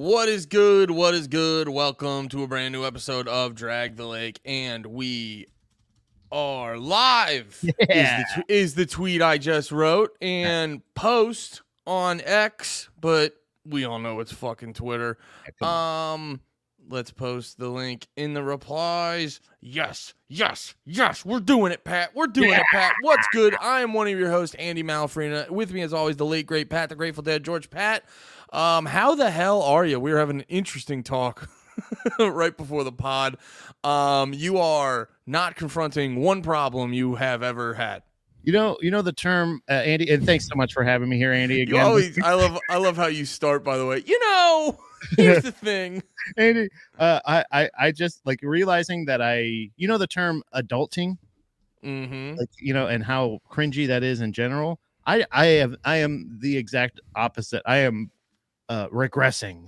What is good? What is good? Welcome to a brand new episode of Drag the Lake, and we are live. Yeah. Is the tweet I just wrote and post on X, but we all know it's fucking Twitter. Let's post the link in the replies. Yes. We're doing it, Pat. We're doing it, Pat. What's good? I am one of your hosts, Andy Malfrina. With me, as always, the late great Pat, the Grateful Dead, George Pat. How the hell are you? We were having an interesting talk right before the pod. You are not confronting one problem you have ever had. You know the term, Andy, and thanks so much for having me here, Andy. Again, I love how you start. By the way, here's the thing, Andy. I just like realizing that the term adulting, and how cringy that is in general. I am the exact opposite. I am regressing.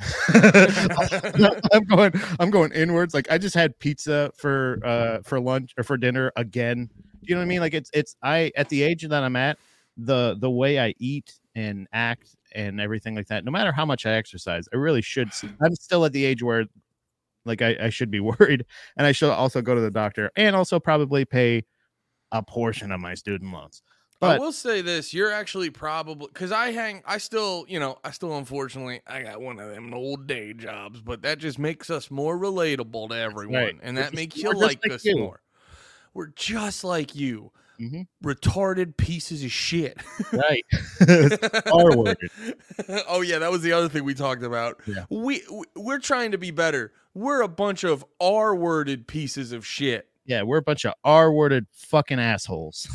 I'm going inwards. Like I just had pizza for lunch or for dinner again. You know what I mean? Like I at the age that I'm at, the way I eat and act and everything like that, no matter how much I exercise, I really should. I'm still at the age where like I should be worried, and I should also go to the doctor and also probably pay a portion of my student loans. But I will say this, you're actually probably, because I still unfortunately, I got one of them old day jobs, but that just makes us more relatable to everyone. Right. And that makes you like us more. We're just like you. Retarded pieces of shit. Right. R-worded. Oh yeah, that was the other thing we talked about. Yeah. We're trying to be better. We're a bunch of R-worded pieces of shit. Yeah, we're a bunch of R-worded fucking assholes.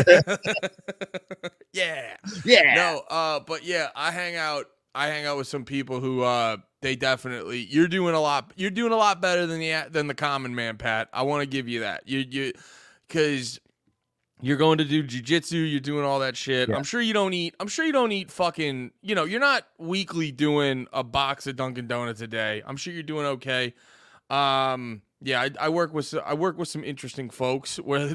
Yeah. No, but yeah, I hang out with some people who they definitely you're doing a lot better than the common man, Pat. I want to give you that. You cuz you're going to do jiu-jitsu, you're doing all that shit. Yeah. I'm sure you don't eat fucking, you're not weekly doing a box of Dunkin' Donuts a day. I'm sure you're doing okay. Yeah, I work with some interesting folks. Where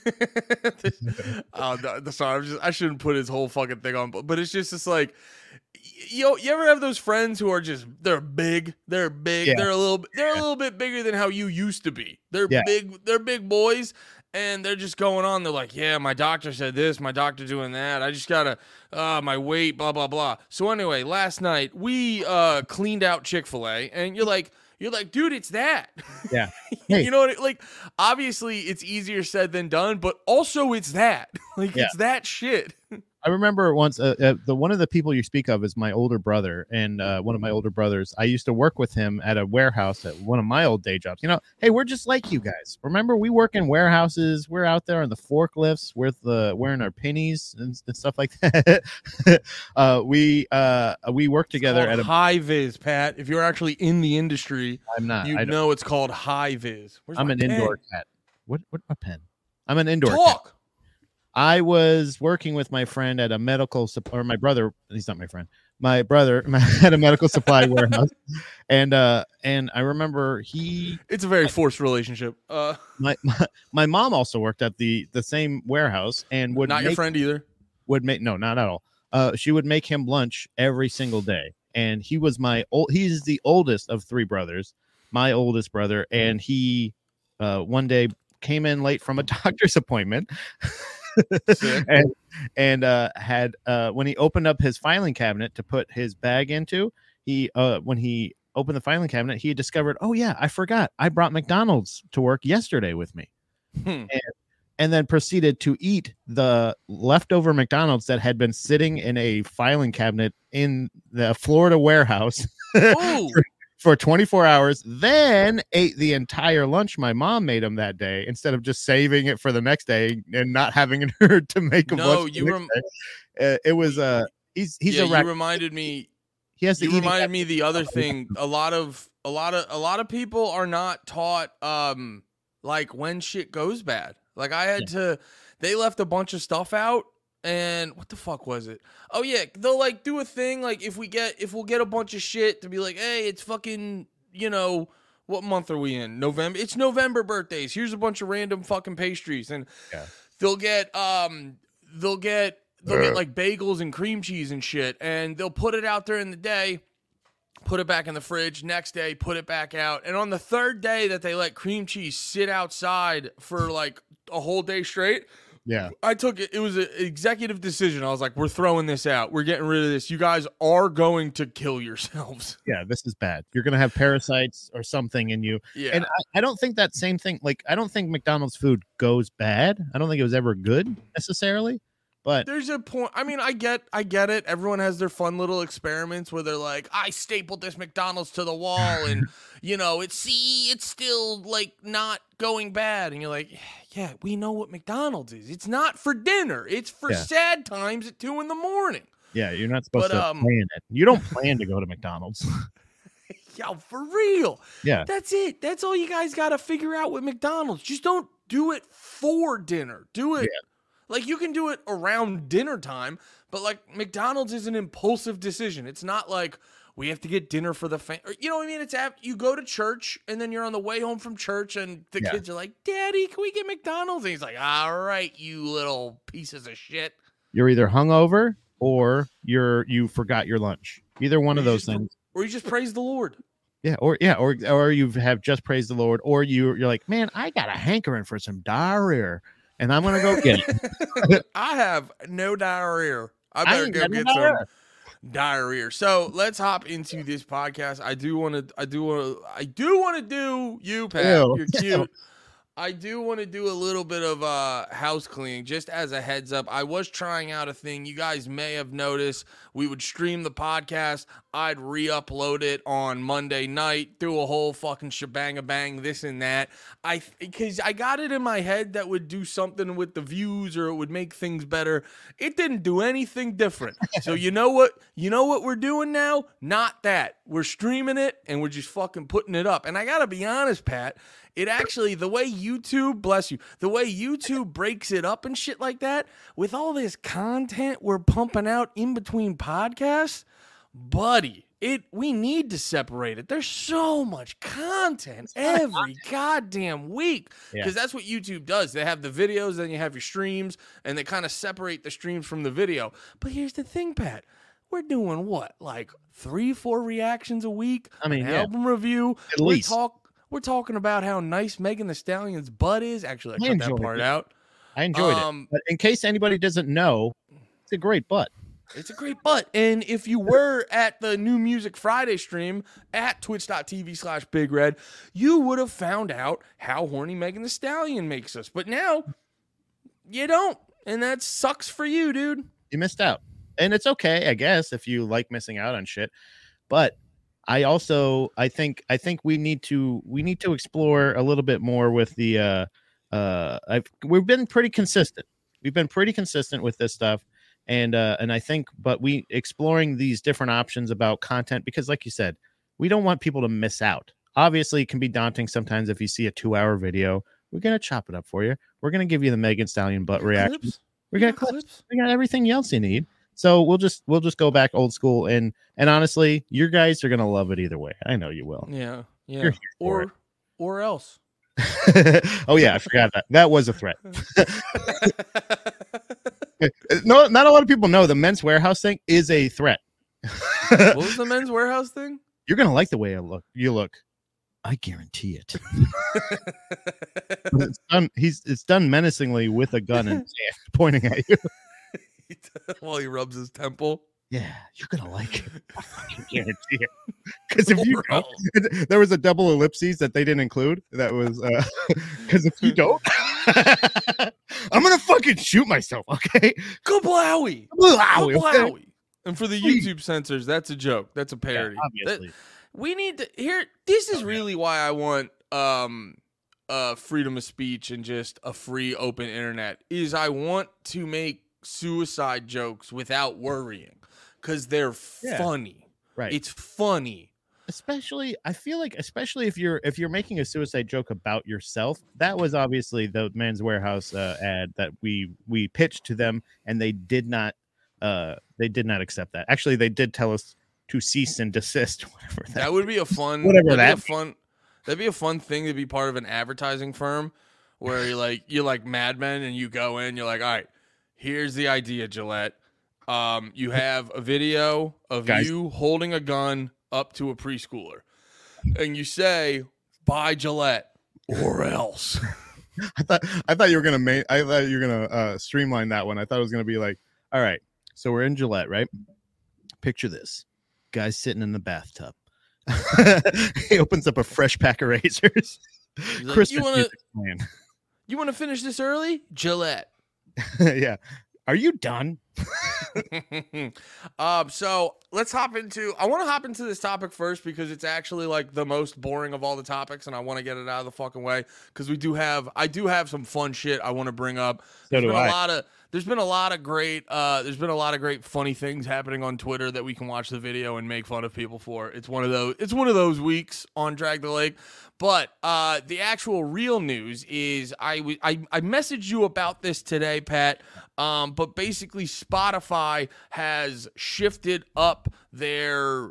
sorry, I shouldn't put his whole fucking thing on, but it's just like, you ever have those friends who are just they're big, yeah. they're a little bit bigger than how you used to be. They're big boys, and they're just going on. They're like, yeah, my doctor said this, my doctor doing that. I just gotta my weight, blah blah blah. So anyway, last night we cleaned out Chick-fil-A, and you're like, dude, it's that. Yeah. Hey. You know what? Like, obviously, it's easier said than done, but also it's that. Like, it's that shit. I remember once one of the people you speak of is my older brother, and one of my older brothers. I used to work with him at a warehouse at one of my old day jobs. Hey, we're just like you guys. Remember, we work in warehouses. We're out there on the forklifts with wearing our pennies and stuff like that. We work together at a high vis, Pat. If you're actually in the industry, I'm not. You know it's called high vis. I'm an indoor cat. What my pen? I'm an indoor cat. I was working with my friend at a medical or my brother. He's not my friend. My brother at a medical supply warehouse, and I remember It's a very forced relationship. My mom also worked at the same warehouse and would not your friend either. No, not at all. She would make him lunch every single day, and he's the oldest of three brothers, my oldest brother, and he one day came in late from a doctor's appointment. and had when he opened up his filing cabinet to put his bag into, when he opened the filing cabinet, he discovered, oh yeah, I forgot I brought McDonald's to work yesterday with me, and then proceeded to eat the leftover McDonald's that had been sitting in a filing cabinet in the Florida warehouse for 24 hours, then ate the entire lunch my mom made him that day instead of just saving it for the next day and not having her to make him lunch. It was he's you reminded me. He has to you reminded me the other thing. A lot of people are not taught like when shit goes bad. Like I had to. They left a bunch of stuff out. And what the fuck was it? Oh yeah, they'll like do a thing like if we'll get a bunch of shit to be like, hey, it's fucking, what month are we in? November. It's November birthdays. Here's a bunch of random fucking pastries, and they'll get like bagels and cream cheese and shit, and they'll put it out there in the day. put it back in the fridge. Next day, put it back out. And on the third day that they let cream cheese sit outside for like a whole day straight, Yeah. I took it. It was an executive decision. I was like, we're throwing this out. We're getting rid of this. You guys are going to kill yourselves. Yeah, this is bad. You're gonna have parasites or something in you. Yeah. And I don't think that same thing. Like, I don't think McDonald's food goes bad. I don't think it was ever good necessarily. But there's a point. I mean, I get it. Everyone has their fun little experiments where they're like, I stapled this McDonald's to the wall, and it's still like not going bad. And you're like, yeah, we know what McDonald's is. It's not for dinner. It's for sad times at 2 a.m. Yeah, you're not supposed to plan it. You don't plan to go to McDonald's. Yo, for real. Yeah. That's it. That's all you guys got to figure out with McDonald's. Just don't do it for dinner. Do it. Yeah. Like, you can do it around dinner time, but like McDonald's is an impulsive decision. It's not like we have to get dinner for the family. You know what I mean? It's you go to church and then you're on the way home from church and the kids are like, Daddy, can we get McDonald's? And he's like, all right, you little pieces of shit. You're either hungover or you forgot your lunch. Either one of those things. Or you just praise the Lord. Yeah, or you have just praised the Lord, or you're like, man, I got a hankering for some diarrhea. And I'm gonna go get it. I have no diarrhea. I better go get some diarrhea. So let's hop into this podcast. I do want to do you, Pat. Ew. You're cute. I do want to do a little bit of house cleaning, just as a heads up. I was trying out a thing. You guys may have noticed we would stream the podcast. I'd re-upload it on Monday night, do a whole fucking shebang-a-bang, this and that. Because I got it in my head that would do something with the views or it would make things better. It didn't do anything different. So you know what? You know what we're doing now? Not that. We're streaming it and we're just fucking putting it up. And I got to be honest, Pat, it actually, the way YouTube, bless you, the way YouTube breaks it up and shit like that, with all this content we're pumping out in between podcasts, buddy, we need to separate it. There's so much content every goddamn week. Because that's what YouTube does. They have the videos, then you have your streams, and they kind of separate the streams from the video. But here's the thing, Pat. We're doing what? Like 3-4 reactions a week? I mean, album review? At least. We're talking about how nice Megan Thee Stallion's butt is. Actually, I cut that part out. I enjoyed it. But in case anybody doesn't know, it's a great butt. It's a great butt. And if you were at the New Music Friday stream at twitch.tv/BigRed, you would have found out how horny Megan Thee Stallion makes us. But now, you don't. And that sucks for you, dude. You missed out. And it's okay, I guess, if you like missing out on shit. But I think we need to explore a little bit more with the we've been pretty consistent. We've been pretty consistent with this stuff, and I think, but we exploring these different options about content, because like you said, we don't want people to miss out. Obviously, it can be daunting sometimes if you see a 2-hour video. We're gonna chop it up for you. We're gonna give you the Megan Stallion butt reaction. We got clips. We got everything else you need. So we'll just go back old school, and honestly, you guys are gonna love it either way. I know you will. Yeah. Or else. Oh yeah, I forgot that. That was a threat. No, not a lot of people know the Men's Warehouse thing is a threat. What was the Men's Warehouse thing? You're gonna like the way you look. I guarantee it. It's done menacingly with a gun and pointing at you. While he rubs his temple. Yeah, you're gonna like it. I guarantee it. Because if you don't, there was a double ellipses that they didn't include. That was because if you don't, I'm gonna fucking shoot myself. Okay, Kablowie. Okay? And for the YouTube censors, that's a joke. That's a parody. Yeah, obviously, we need to hear. This is really why I want freedom of speech and just a free, open internet. Is I want to make suicide jokes without worrying, because they're funny. Right, it's funny. Especially, I feel like, especially if you're making a suicide joke about yourself. That was obviously the Men's Warehouse ad that we pitched to them, and they did not accept that. Actually, they did tell us to cease and desist. Whatever that would be a fun. That'd be a fun thing to be part of an advertising firm, where you're like Mad Men, and you go in, you're like, all right, here's the idea, Gillette. You have a video of you holding a gun up to a preschooler and you say, buy Gillette or else. I thought you were gonna streamline that one. I thought it was gonna be like, all right, so we're in Gillette, right? Picture this: guy's sitting in the bathtub. He opens up a fresh pack of razors. Like, Christmas music playing. You want to finish this early? Gillette. Yeah. Are you done? So let's hop into, I want to hop into this topic first because it's actually like the most boring of all the topics and I want to get it out of the fucking way because I do have some fun shit I want to bring up. There's been a lot of great funny things happening on Twitter that we can watch the video and make fun of people for. It's one of those weeks on Drag the Lake. But the actual real news is I messaged you about this today, Pat. But basically Spotify has shifted up their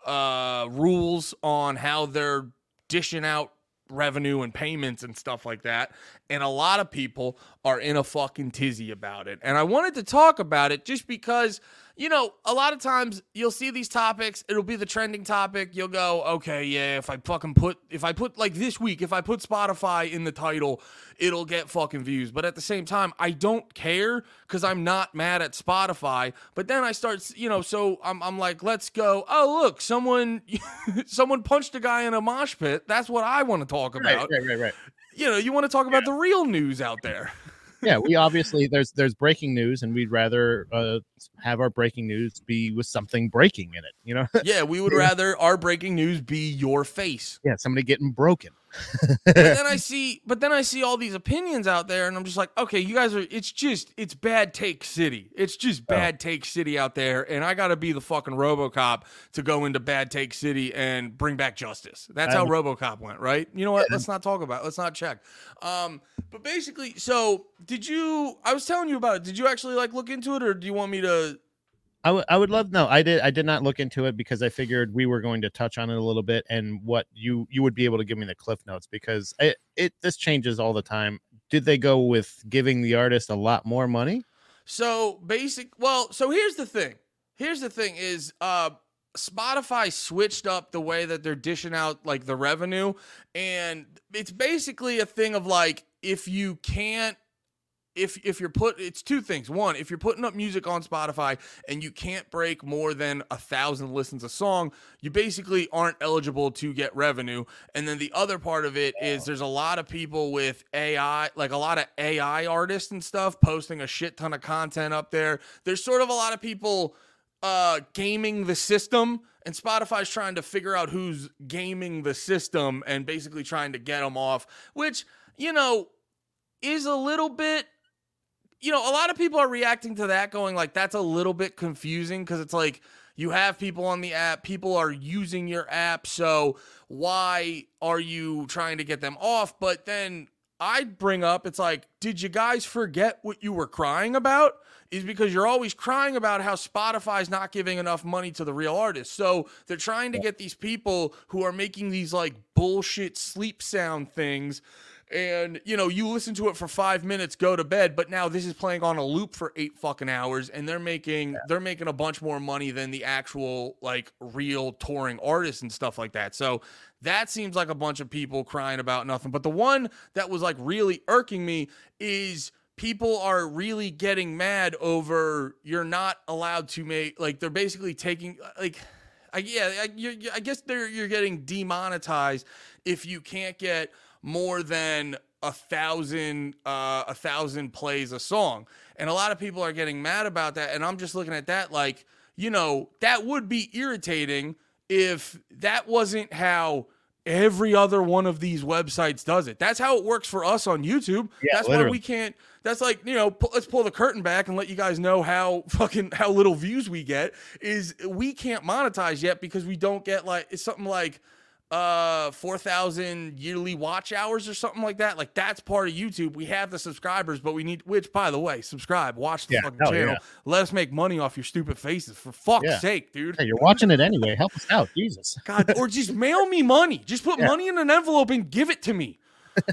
rules on how they're dishing out revenue and payments and stuff like that. And a lot of people are in a fucking tizzy about it. And I wanted to talk about it just because, you know, a lot of times you'll see these topics, it'll be the trending topic. You'll go, okay, yeah, if I put like this week, if I put Spotify in the title, it'll get fucking views. But at the same time, I don't care because I'm not mad at Spotify. But then I start, you know, so I'm like, let's go. Oh, look, someone punched a guy in a mosh pit. That's what I want to talk about. Right. You know, you want to talk about the real news out there. Yeah, we obviously there's breaking news, and we'd rather have our breaking news be with something breaking in it. You know? Yeah, we would rather our breaking news be your face. Yeah, somebody getting broken. But then I see all these opinions out there, and I'm just like, okay, you guys are. It's bad take city. It's just bad take city out there, and I got to be the fucking RoboCop to go into bad take city and bring back justice. That's how RoboCop went, right? You know what? Let's not talk about it. Let's not check. But basically, so I was telling you about it. Did you actually like look into it, or do you want me to? I would love no. I did not look into it because I figured we were going to touch on it a little bit, and what you would be able to give me the cliff notes because this changes all the time. Did they go with giving the artist a lot more money? So here's the thing. Here's the thing is Spotify switched up the way that they're dishing out like the revenue, and it's basically a thing of like if you're it's two things. One, if you're putting up music on Spotify and you can't break more than 1,000 listens a song, you basically aren't eligible to get revenue. And then the other part of it is there's a lot of people with AI, like a lot of AI artists and stuff posting a shit ton of content up there. There's sort of a lot of people gaming the system, and Spotify's trying to figure out who's gaming the system and basically trying to get them off, which, you know, is a little bit, you know, a lot of people are reacting to that going like, that's a little bit confusing because it's like you have people on the app, people are using your app, so why are you trying to get them off? But then I'd bring up, it's like, did you guys forget what you were crying about? Is because you're always crying about how Spotify's not giving enough money to the real artists. So they're trying to get these people who are making these like bullshit sleep sound things. And, you know, you listen to it for 5 minutes, go to bed, but now this is playing on a loop for 8 fucking hours, and they're making a bunch more money than the actual, like, real touring artists and stuff like that. So that seems like a bunch of people crying about nothing. But the one that was, like, really irking me is people are really getting mad over you're not allowed to make, like, they're basically taking, like, I guess you're getting demonetized if you can't get more than 1,000 plays a song. And a lot of people are getting mad about that. And I'm just looking at that like, you know, that would be irritating if that wasn't how every other one of these websites does it. That's how it works for us on YouTube. Yeah, that's literally. why we can't, that's like, you know, let's pull the curtain back and let you guys know how little views we get is we can't monetize yet because we don't get like, it's something like 4,000 yearly watch hours or something like that. Like that's part of YouTube. We have the subscribers, but we need, which by the way, subscribe, watch the fucking channel. Yeah. Let us make money off your stupid faces for fuck's sake, dude. Hey, you're watching it anyway. Help us out. Jesus. God, or just mail me money. Just put money in an envelope and give it to me.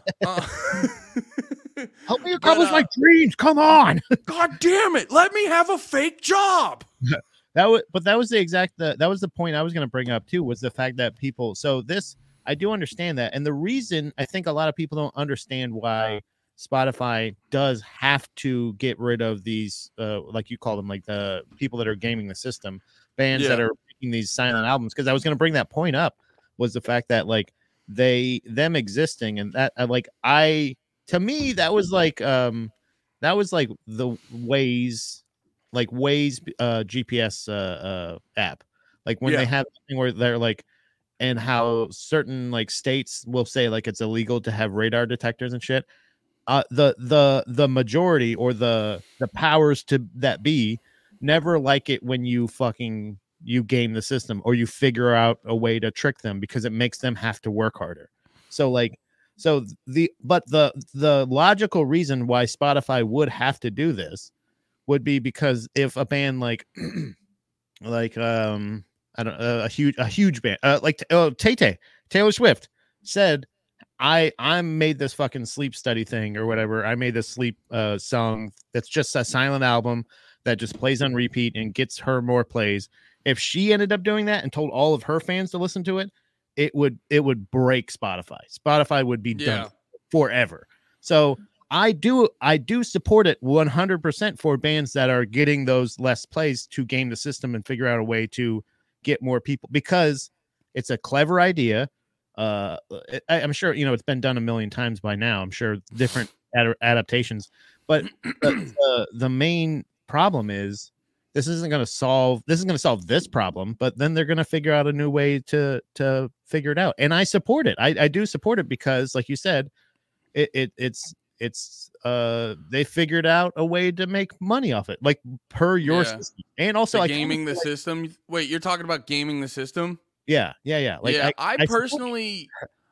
Help me accomplish my dreams. Come on. God damn it. Let me have a fake job. that was the exact that was the point I was going to bring up too, was the fact that people, so this, I do understand that, and the reason I think a lot of people don't understand why Spotify does have to get rid of these like you call them, like the people that are gaming the system, bands that Yeah. are making these silent albums, because I was going to bring that point up, was the fact that like them existing, and that like I to me that was like the Waze GPS app. Like when they Yeah. have thing where they're like, and how certain like states will say like it's illegal to have radar detectors and shit. The majority, or the powers to that be, never like it when you game the system or you figure out a way to trick them, because it makes them have to work harder. So like the logical reason why Spotify would have to do this would be because if a band like like I don't a huge band like Tay Tay, Taylor Swift said, I made this fucking sleep study thing or whatever. I made this sleep song that's just a silent album that just plays on repeat and gets her more plays. If she ended up doing that and told all of her fans to listen to it, it would break Spotify. Spotify would be done Yeah. forever. So I do support it 100% for bands that are getting those less plays to game the system and figure out a way to get more people, because it's a clever idea. I'm sure it's been done a million times by now. I'm sure different adaptations, but the main problem is this isn't going to solve this problem, but then they're going to figure out a new way to figure it out. And I support it. I do support it because, like you said, it's they figured out a way to make money off it, like per your system. And also gaming the system. Wait, you're talking about gaming the system? Yeah. Like yeah, I personally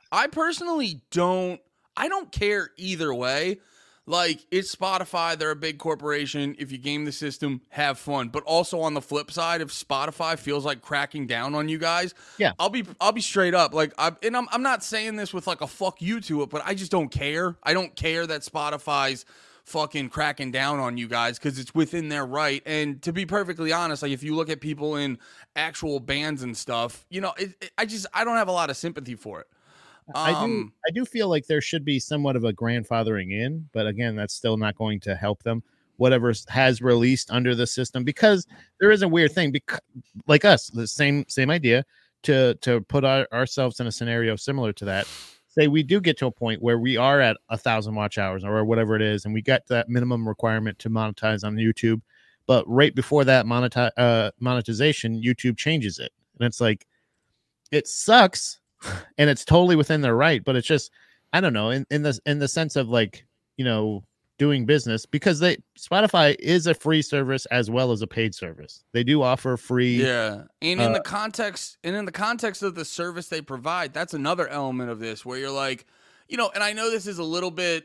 don't care either way. Like, it's Spotify, they're a big corporation. If you game the system, have fun. But also on the flip side, if Spotify feels like cracking down on you guys, yeah, I'll be straight up. Like, I'm not saying this with like a fuck you to it, but I just don't care. I don't care that Spotify's fucking cracking down on you guys, because it's within their right. And to be perfectly honest, like, if you look at people in actual bands and stuff, I don't have a lot of sympathy for it. I do feel like there should be somewhat of a grandfathering in, but again, that's still not going to help them. Whatever has released under the system, because there is a weird thing, because, like us, the same idea to put ourselves in a scenario similar to that. Say we do get to a point where we are at 1,000 watch hours or whatever it is, and we got that minimum requirement to monetize on YouTube, but right before that monetization, YouTube changes it, and it's like, it sucks. And it's totally within their right, but it's just, I don't know, in the sense of like, doing business, because Spotify is a free service as well as a paid service. They do offer free. Yeah. And in the context of the service they provide, that's another element of this where you're like, and I know this is a little bit,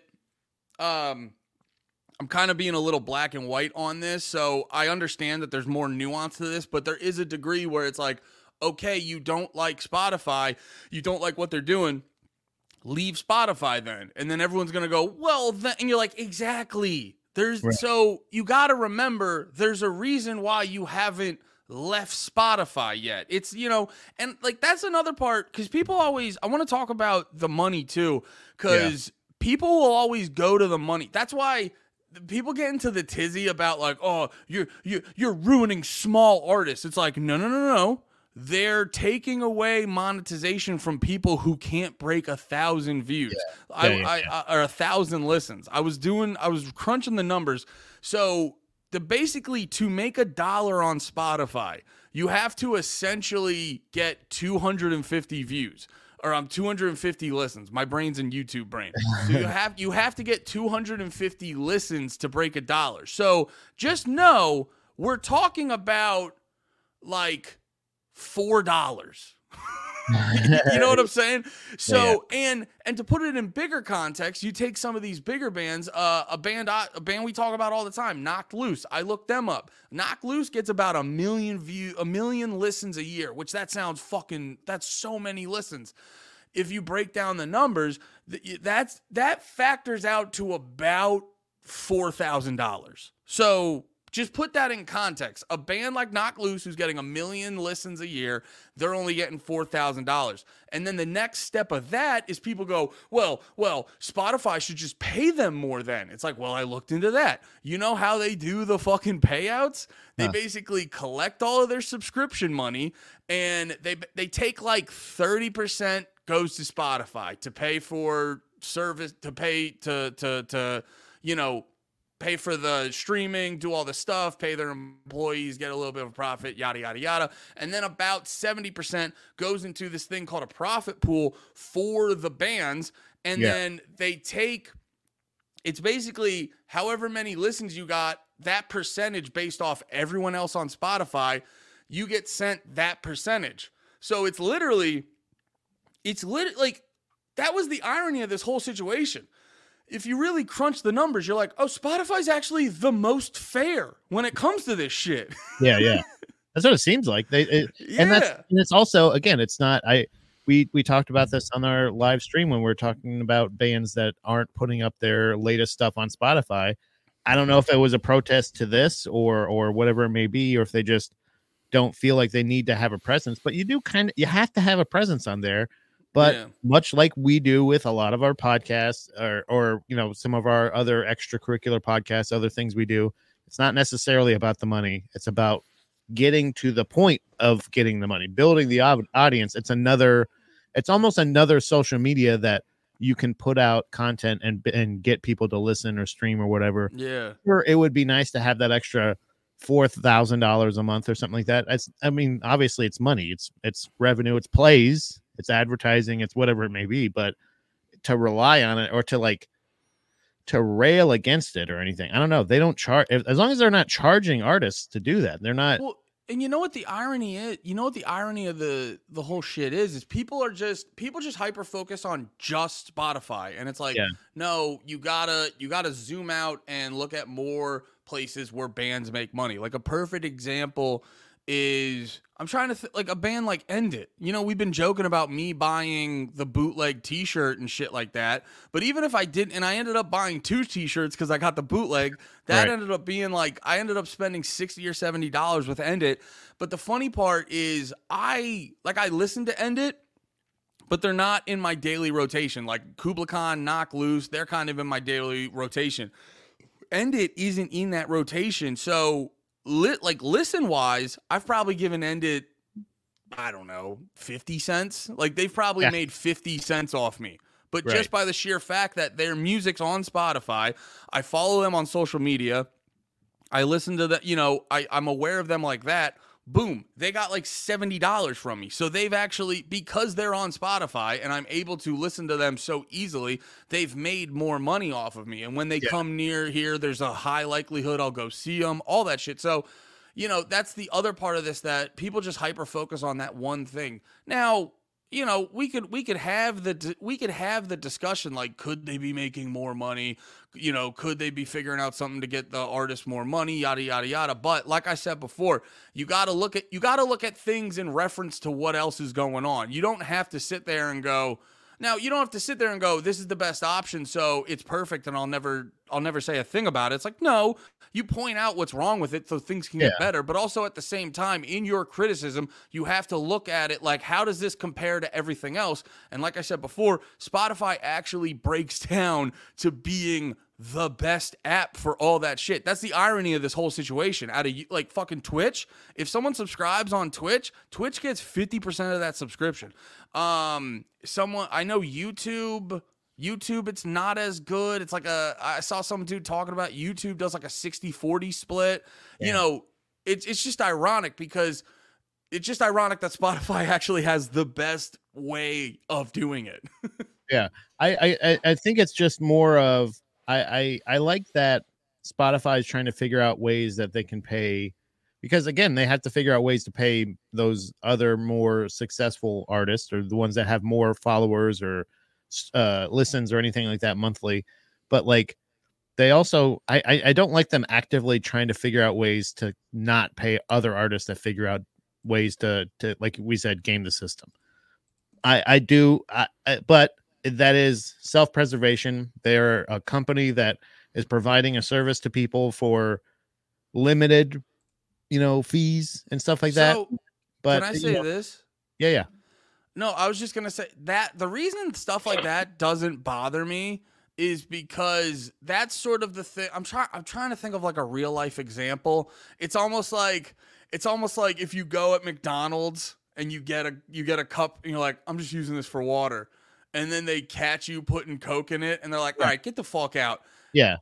I'm kind of being a little black and white on this. So I understand that there's more nuance to this, but there is a degree where it's like, okay, you don't like Spotify, you don't like what they're doing, leave Spotify then. And then everyone's going to go, well, then, and you're like, exactly. Right. So you got to remember, there's a reason why you haven't left Spotify yet. It's, and like, that's another part, because people always, I want to talk about the money too, because people will always go to the money. That's why people get into the tizzy about like, oh, you're ruining small artists. It's like, no. They're taking away monetization from people who can't break 1,000 views, or 1,000 listens. I was crunching the numbers. So basically, to make $1 on Spotify, you have to essentially get 250 views, or 250 listens. My brain's in YouTube brain. So you have to get 250 listens to break $1. So just know we're talking about like $4. You know what I'm saying? So, and to put it in bigger context, you take some of these bigger bands, a band we talk about all the time, Knocked Loose. I looked them up. Knocked Loose gets about 1 million listens a year, which that's so many listens. If you break down the numbers, that factors out to about $4,000. So Just put that in context. A band like Knock Loose, who's getting 1 million listens a year, they're only getting $4,000. And then the next step of that is people go, well, Spotify should just pay them more then. It's like, well, I looked into that. You know how they do the fucking payouts? They basically collect all of their subscription money, and they take like 30% goes to Spotify to pay for service, to pay to pay for the streaming, do all the stuff, pay their employees, get a little bit of a profit, yada, yada, yada. And then about 70% goes into this thing called a profit pool for the bands. And then they take, it's basically however many listens you got, that percentage based off everyone else on Spotify, you get sent that percentage. So it's literally like, that was the irony of this whole situation. If you really crunch the numbers, you're like, oh, Spotify's actually the most fair when it comes to this shit. Yeah. That's what it seems like. And it's also, again, it's not, we talked about this on our live stream when we were talking about bands that aren't putting up their latest stuff on Spotify. I don't know if it was a protest to this or whatever it may be, or if they just don't feel like they need to have a presence, but you have to have a presence on there. But much like we do with a lot of our podcasts or some of our other extracurricular podcasts, other things we do, it's not necessarily about the money. It's about getting to the point of getting the money, building the audience. It's almost another social media that you can put out content and get people to listen or stream or whatever. Yeah. Or it would be nice to have that extra $4,000 a month or something like that. Obviously it's money, it's revenue, it's plays, it's advertising, it's whatever it may be, but to rely on it or to rail against it or anything, I don't know. They don't charge, as long as they're not charging artists to do that. They're not. Well, and you know what the irony is? You know what the irony of the whole shit is people just hyper focus on just Spotify, and it's like, no, you gotta zoom out and look at more places where bands make money. Like a perfect example is, I'm trying to like a band like End It. We've been joking about me buying the bootleg t-shirt and shit like that. But even if I didn't, and I ended up buying 2 t-shirts because I got the bootleg, that ended up being like, I ended up spending $60 or $70 with End It. But the funny part is I listened to End It, but they're not in my daily rotation. Like Kubla Khan, Knock Loose, they're kind of in my daily rotation. End It isn't in that rotation. So listen wise, I've probably given End It, I don't know, 50 cents. Like they've probably made 50 cents off me. But just by the sheer fact that their music's on Spotify, I follow them on social media, I listen to that, I'm aware of them like that. Boom, they got like $70 from me. So they've actually, because they're on Spotify and I'm able to listen to them so easily, they've made more money off of me. And when they come near here, there's a high likelihood I'll go see them, all that shit. So, that's the other part of this, that people just hyper focus on that one thing. Now, we could have the discussion, like, could they be making more money? Could they be figuring out something to get the artist more money? Yada yada yada. But like I said before, you got to look at things in reference to what else is going on. You don't have to sit there and go. Now, you don't have to sit there and go, this is the best option, so it's perfect, and I'll never say a thing about it. It's like, no, you point out what's wrong with it so things can get better. But also at the same time, in your criticism, you have to look at it like, how does this compare to everything else? And like I said before, Spotify actually breaks down to being the best app for all that shit. That's the irony of this whole situation. Out of like fucking Twitch, if someone subscribes on Twitch gets 50% of that subscription. I know YouTube, it's not as good. It's like I saw some dude talking about YouTube does like a 60-40 split. It's just ironic because it's just ironic that Spotify actually has the best way of doing it. I think it's just more of, I like that Spotify is trying to figure out ways that they can pay, because again, they have to figure out ways to pay those other more successful artists or the ones that have more followers or listens or anything like that monthly. But like, they also, I don't like them actively trying to figure out ways to not pay other artists that figure out ways to like we said, game the system. I do, but that is self-preservation. They're a company that is providing a service to people for limited, fees and stuff like that. So can But I say this? yeah. No, I was just gonna say that the reason stuff like that doesn't bother me is because that's sort of the thing. I'm trying to think of like a real life example. It's almost like if you go at McDonald's and you get a cup and you're like, I'm just using this for water. And then they catch you putting Coke in it and they're like, all right, get the fuck out. Yeah.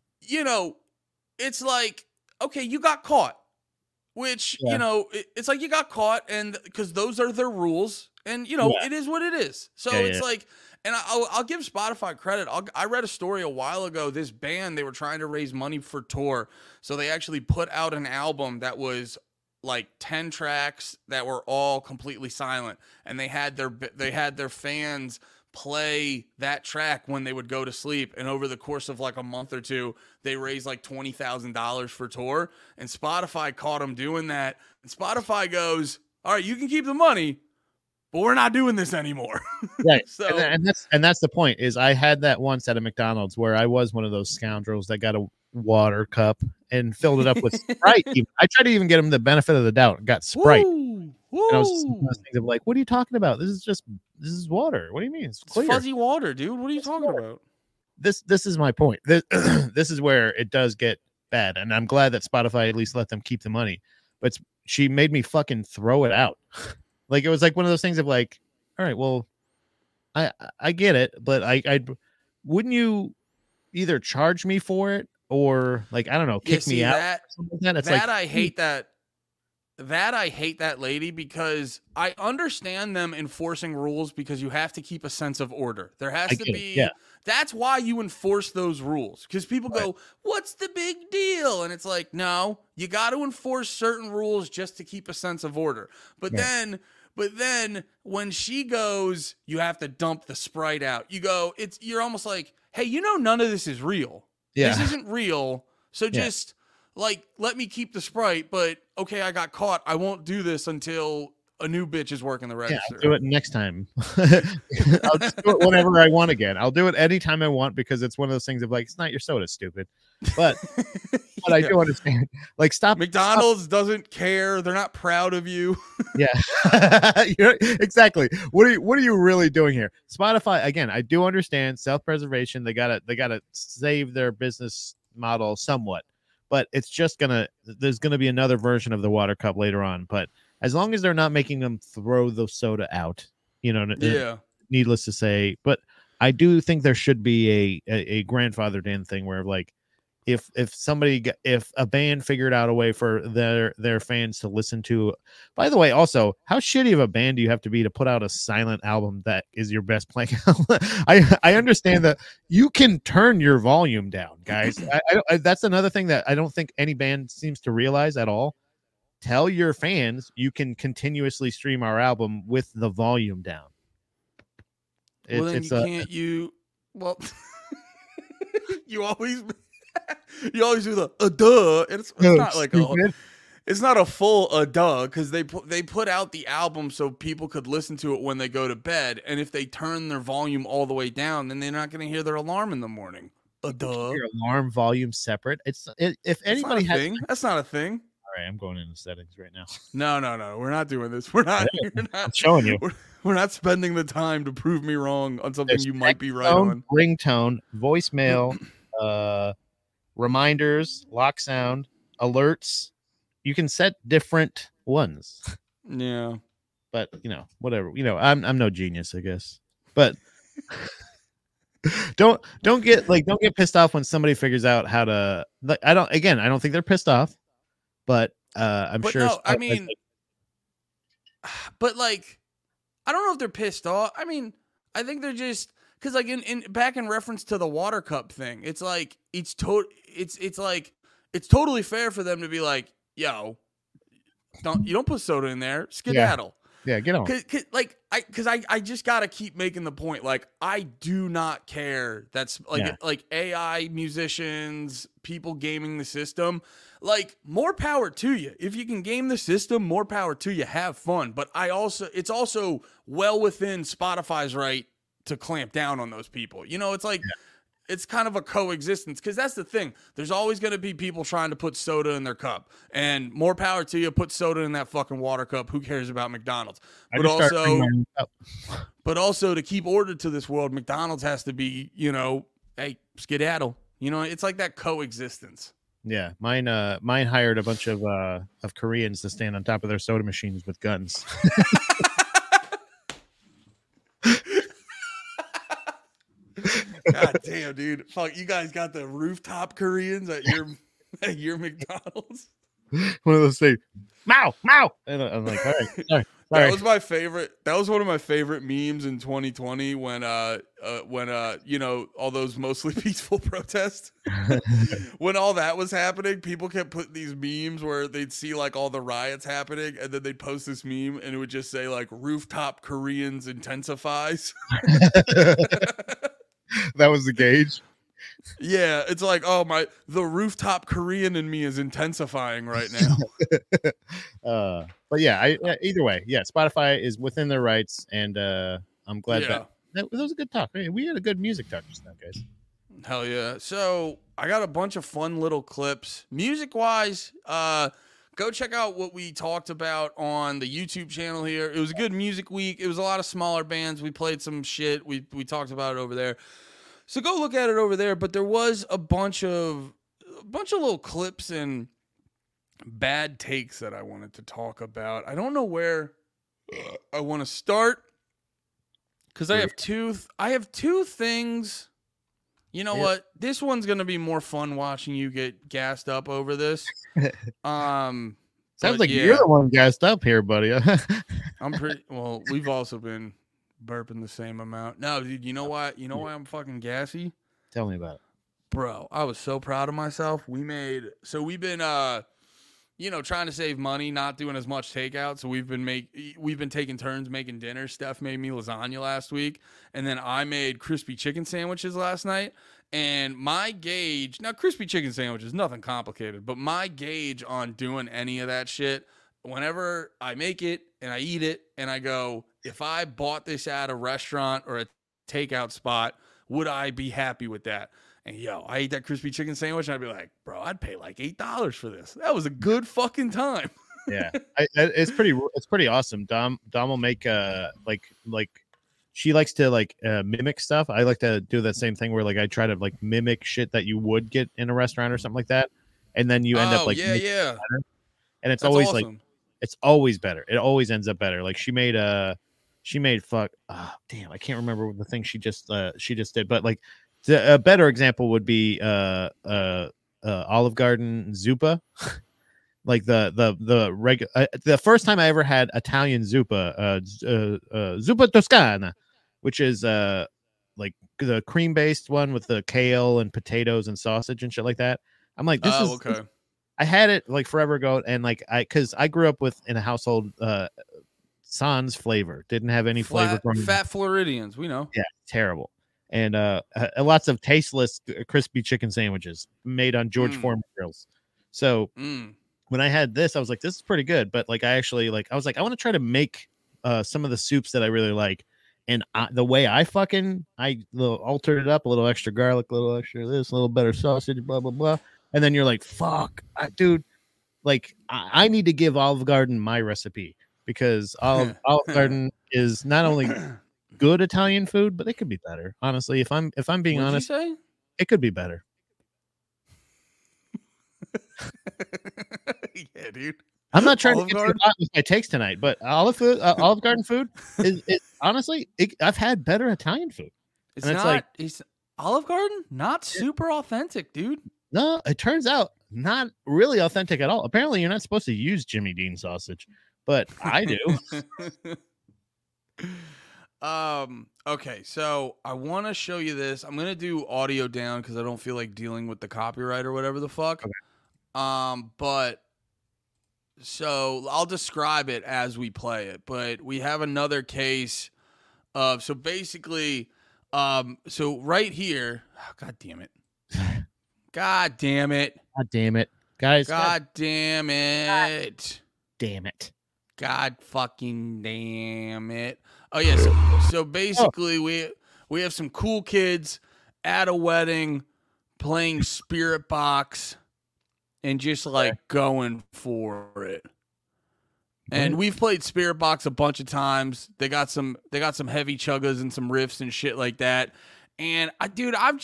It's like, okay, you got caught. Which, Yeah. it's like you got caught, and because those are their rules, and Yeah. it is what it is. So Yeah. it's Yeah. like, and I'll give Spotify credit. I read a story a while ago. This band, they were trying to raise money for tour, so they actually put out an album that was like 10 tracks that were all completely silent, and they had their fans play that track when they would go to sleep, and over the course of like a month or two they raised like $20,000 for tour, and Spotify caught them doing that, and Spotify goes, all right, you can keep the money, but we're not doing this anymore. Right. So And that's the point. Is I had that once at a McDonald's where I was one of those scoundrels that got a water cup and filled it up with Sprite. I tried to even get him the benefit of the doubt. Got Sprite. woo, And I was just woo. things of like, what are you talking about? This is water. What do you mean? It's It's clear. fuzzy water, dude. What are you It's talking water. about? This is my point. This is where it does get bad, and I'm glad that Spotify at least let them keep the money. But she made me fucking throw it out. Like it was like one of those things of like, all right, well, I get it, but I wouldn't you either charge me for it or like I don't know, Yeah, kick me see out that or something like that. It's that like I hate that. That I hate that lady, because I understand them enforcing rules because you have to keep a sense of order. There has I to get it. Yeah, be. That's why you enforce those rules, because people right. go, "What's the big deal?" And it's like, no, you got to enforce certain rules just to keep a sense of order. But Right. then when she goes, you have to dump the Sprite out. You're almost like, hey, none of this is real. This Yeah. isn't real. So Yeah. just like, let me keep the Sprite, but okay, I got caught. I won't do this until a new bitch is working the Yeah, register. I'll do it next time. I'll just do it whenever I want again. I'll do it anytime I want because it's one of those things of like, it's not your soda, stupid. But I Yeah. do understand. Like, stop. McDonald's doesn't care. They're not proud of you. Yeah, exactly. What are you really doing here? Spotify, again, I do understand self-preservation. They gotta save their business model somewhat, but it's just there's gonna be another version of the water cup later on. But as long as they're not making them throw the soda out, Yeah. needless to say. But I do think there should be a grandfathered in thing where like if a band figured out a way for their fans to listen to. By the way, also, how shitty of a band do you have to be to put out a silent album that is your best playing? I understand that you can turn your volume down, guys. That's another thing that I don't think any band seems to realize at all. Tell your fans you can continuously stream our album with the volume down. Well, then It's you can't. Well, you always do the duh. And it's not like it's not a full duh, because they put out the album so people could listen to it when they go to bed, and if they turn their volume all the way down, then they're not going to hear their alarm in the morning. Duh. your alarm volume separate. If anybody has thing, that's not a thing. All right, I'm going into settings right now. No. We're not doing this. We're not. I'm showing you. We're not spending the time to prove me wrong on something There's you might be right tone, on. ringtone, voicemail, reminders, lock sound, alerts. You can set different ones, Yeah. but whatever. I'm no genius, I guess. But don't get pissed off when somebody figures out how to. I don't think they're pissed off, but I'm But sure. no, I mean, but like, I don't know if they're pissed off. I mean, I think they're just because like back in reference to the water cup thing, it's like it's like it's totally fair for them to be like, yo, you don't put soda in there, skedaddle. Yeah, get on. Because I just gotta keep making the point. Like, I do not care. That's like AI musicians, people gaming the system. Like, more power to you. If you can game the system, more power to you. Have fun. But it's also well within Spotify's right to clamp down on those people. It's like it's kind of a coexistence, because that's the thing. There's always going to be people trying to put soda in their cup, and more power to you. Put soda in that fucking water cup. Who cares about McDonald's? But also to keep order to this world, McDonald's has to be, hey, skedaddle. It's like that coexistence. Yeah, mine hired a bunch of Koreans to stand on top of their soda machines with guns. God damn, dude! Fuck, you guys got the rooftop Koreans at your McDonald's. One of those things, Mao, Mao, and I'm like, all right, sorry. That was my favorite. That was one of my favorite memes in 2020 when all those mostly peaceful protests. When all that was happening, people kept putting these memes where they'd see like all the riots happening, and then they'd post this meme, and it would just say like "rooftop Koreans intensifies." That was the gauge. Yeah, it's like, the rooftop Korean in me is intensifying right now. But yeah, either way, yeah, Spotify is within their rights, and I'm glad that was a good talk. We had a good music talk just now, guys. Hell yeah! So I got a bunch of fun little clips, music wise. Go check out what we talked about on the YouTube channel here. It was a good music week. It was a lot of smaller bands. We played some shit. We talked about it over there. So go look at it over there. But there was a bunch of little clips and bad takes that I wanted to talk about. I don't know where I want to start, because I have two things. You know what? This one's gonna be more fun watching you get gassed up over this. Sounds like you're the one gassed up here, buddy. I'm pretty well. We've also been burping the same amount. No, dude. You know why? You know why I'm fucking gassy? Tell me about it, bro. I was so proud of myself. We've been trying to save money, not doing as much takeout. So we've been taking turns making dinner. Steph made me lasagna last week, and then I made crispy chicken sandwiches last night. And my gauge, now crispy chicken sandwiches, nothing complicated, but my gauge on doing any of that shit, whenever I make it and I eat it and I go, if I bought this at a restaurant or a takeout spot, would I be happy with that? And I ate that crispy chicken sandwich, and I'd be like, bro, I'd pay like $8 for this. That was a good fucking time. Yeah, it's pretty awesome. Dom will make like she likes to mimic stuff. I like to do that same thing where like I try to like mimic shit that you would get in a restaurant or something like that, and then you end up like yeah. Better. And it's That's always awesome. Like it's always better. It always ends up better. Like she made I can't remember what the thing she just did, but like a better example would be Olive Garden zuppa. Like the first time I ever had Italian zuppa, zuppa toscana, which is like the cream based one with the kale and potatoes and sausage and shit like that. I'm like, this is okay. I had it like forever ago, and like because I grew up in a household sans flavor, didn't have any flavor. Fat Floridians, we know. Yeah, terrible. And lots of tasteless crispy chicken sandwiches made on George Foreman grills. So when I had this, I was like, this is pretty good. But like, I was like, I want to try to make some of the soups that I really like. And the way I altered it up, a little extra garlic, a little extra this, a little better sausage, blah, blah, blah. And then you're like, fuck, dude, like I need to give Olive Garden my recipe, because Olive Garden is not only good Italian food, but it could be better. Honestly, if I'm being honest, it could be better. Yeah, dude. I'm not trying to get too hot with my takes tonight, but Olive Garden food is honestly, I've had better Italian food. It's Olive Garden, not super authentic, dude. No, it turns out not really authentic at all. Apparently, you're not supposed to use Jimmy Dean sausage, but I do. Okay, so I want to show you this. I'm gonna do audio down because I don't feel like dealing with the copyright or whatever the fuck. Okay. But so I'll describe it as we play it. But we have another case of so basically, so right here. Oh, God damn it. God damn it. God damn it. Guys. God damn it. God damn it. God fucking damn it. Oh, yeah. So basically, we have some cool kids, at a wedding playing Spirit Box and just like going for it. And we've played Spirit Box a bunch of times. They got some heavy chuggas and some riffs and shit like that. And I've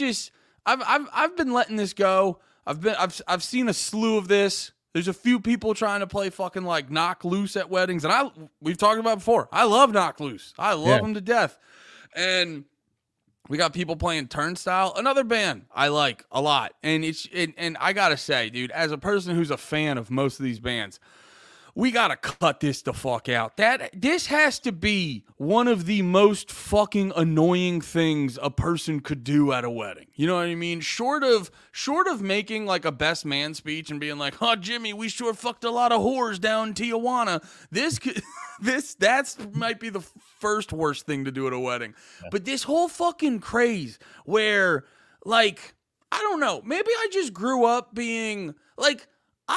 been letting this go. I've seen a slew of this. There's a few people trying to play fucking like Knock Loose at weddings, and we've talked about it before. I love Knock Loose. I love them to death. And we got people playing Turnstile, another band I like a lot. And and I gotta say, dude, as a person who's a fan of most of these bands, we gotta cut this the fuck out. This has to be one of the most fucking annoying things a person could do at a wedding. You know what I mean? Short of making like a best man speech and being like, "Oh, Jimmy, we sure fucked a lot of whores down in Tijuana." That's might be the first worst thing to do at a wedding. But this whole fucking craze where, like, I don't know, maybe I just grew up being like,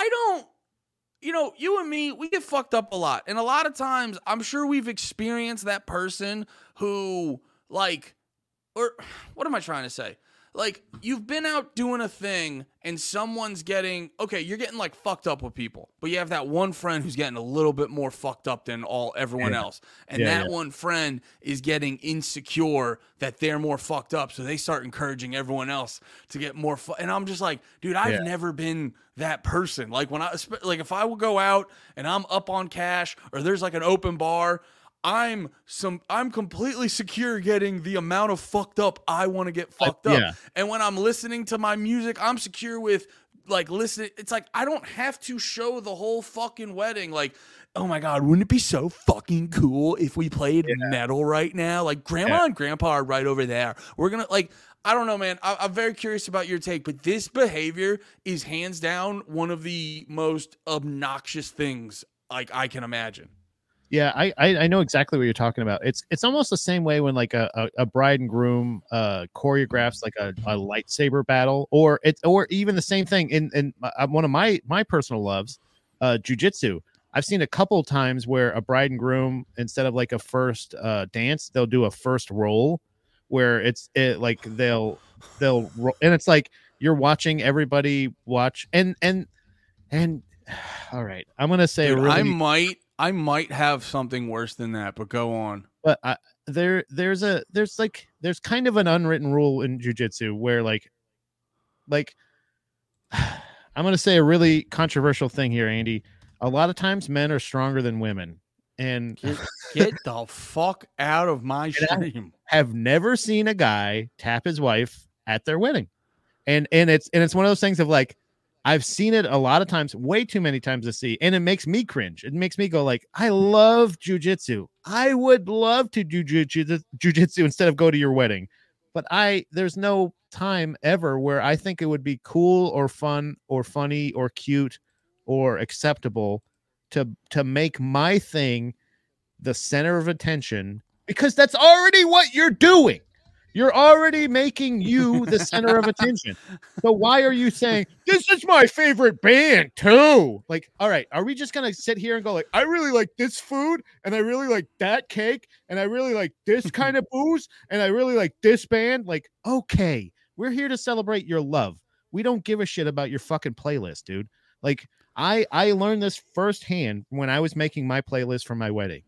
you know, you and me, we get fucked up a lot. And a lot of times, I'm sure we've experienced that person who, like, or what am I trying to say? Like, you've been out doing a thing and someone's you're getting like fucked up with people, but you have that one friend who's getting a little bit more fucked up than everyone else. And one friend is getting insecure that they're more fucked up. So they start encouraging everyone else to get more and I'm just like, dude, I've never been that person. Like if I would go out and I'm up on cash or there's like an open bar, I'm completely secure getting the amount of fucked up I want to get fucked up. Yeah. And when I'm listening to my music, I'm secure with like listening. It's like I don't have to show the whole fucking wedding. Like, oh my God, wouldn't it be so fucking cool if we played metal right now? Like grandma and grandpa are right over there. We're gonna like, I don't know, man. I'm very curious about your take, but this behavior is hands down one of the most obnoxious things like I can imagine. Yeah, I know exactly what you're talking about. It's almost the same way when like a bride and groom choreographs like a lightsaber battle, or even the same thing in one of my personal loves, jujitsu. I've seen a couple times where a bride and groom, instead of like a first dance, they'll do a first roll, where like they'll roll, and it's like you're watching everybody watch and all right, I'm gonna say, dude, I might have something worse than that, but go on. But there's kind of an unwritten rule in jiu-jitsu where like I'm going to say a really controversial thing here, Andy. A lot of times men are stronger than women, and get the fuck out of my stream. I have never seen a guy tap his wife at their wedding. And it's one of those things of like, I've seen it a lot of times, way too many times to see, and it makes me cringe. It makes me go like, I love jujitsu. I would love to do jujitsu instead of go to your wedding. But there's no time ever where I think it would be cool or fun or funny or cute or acceptable to make my thing the center of attention, because that's already what you're doing. You're already making you the center of attention. So why are you saying, this is my favorite band too? Like, all right, are we just going to sit here and go like, I really like this food and I really like that cake and I really like this kind of booze and I really like this band? Like, okay, we're here to celebrate your love. We don't give a shit about your fucking playlist, dude. Like, I learned this firsthand when I was making my playlist for my wedding.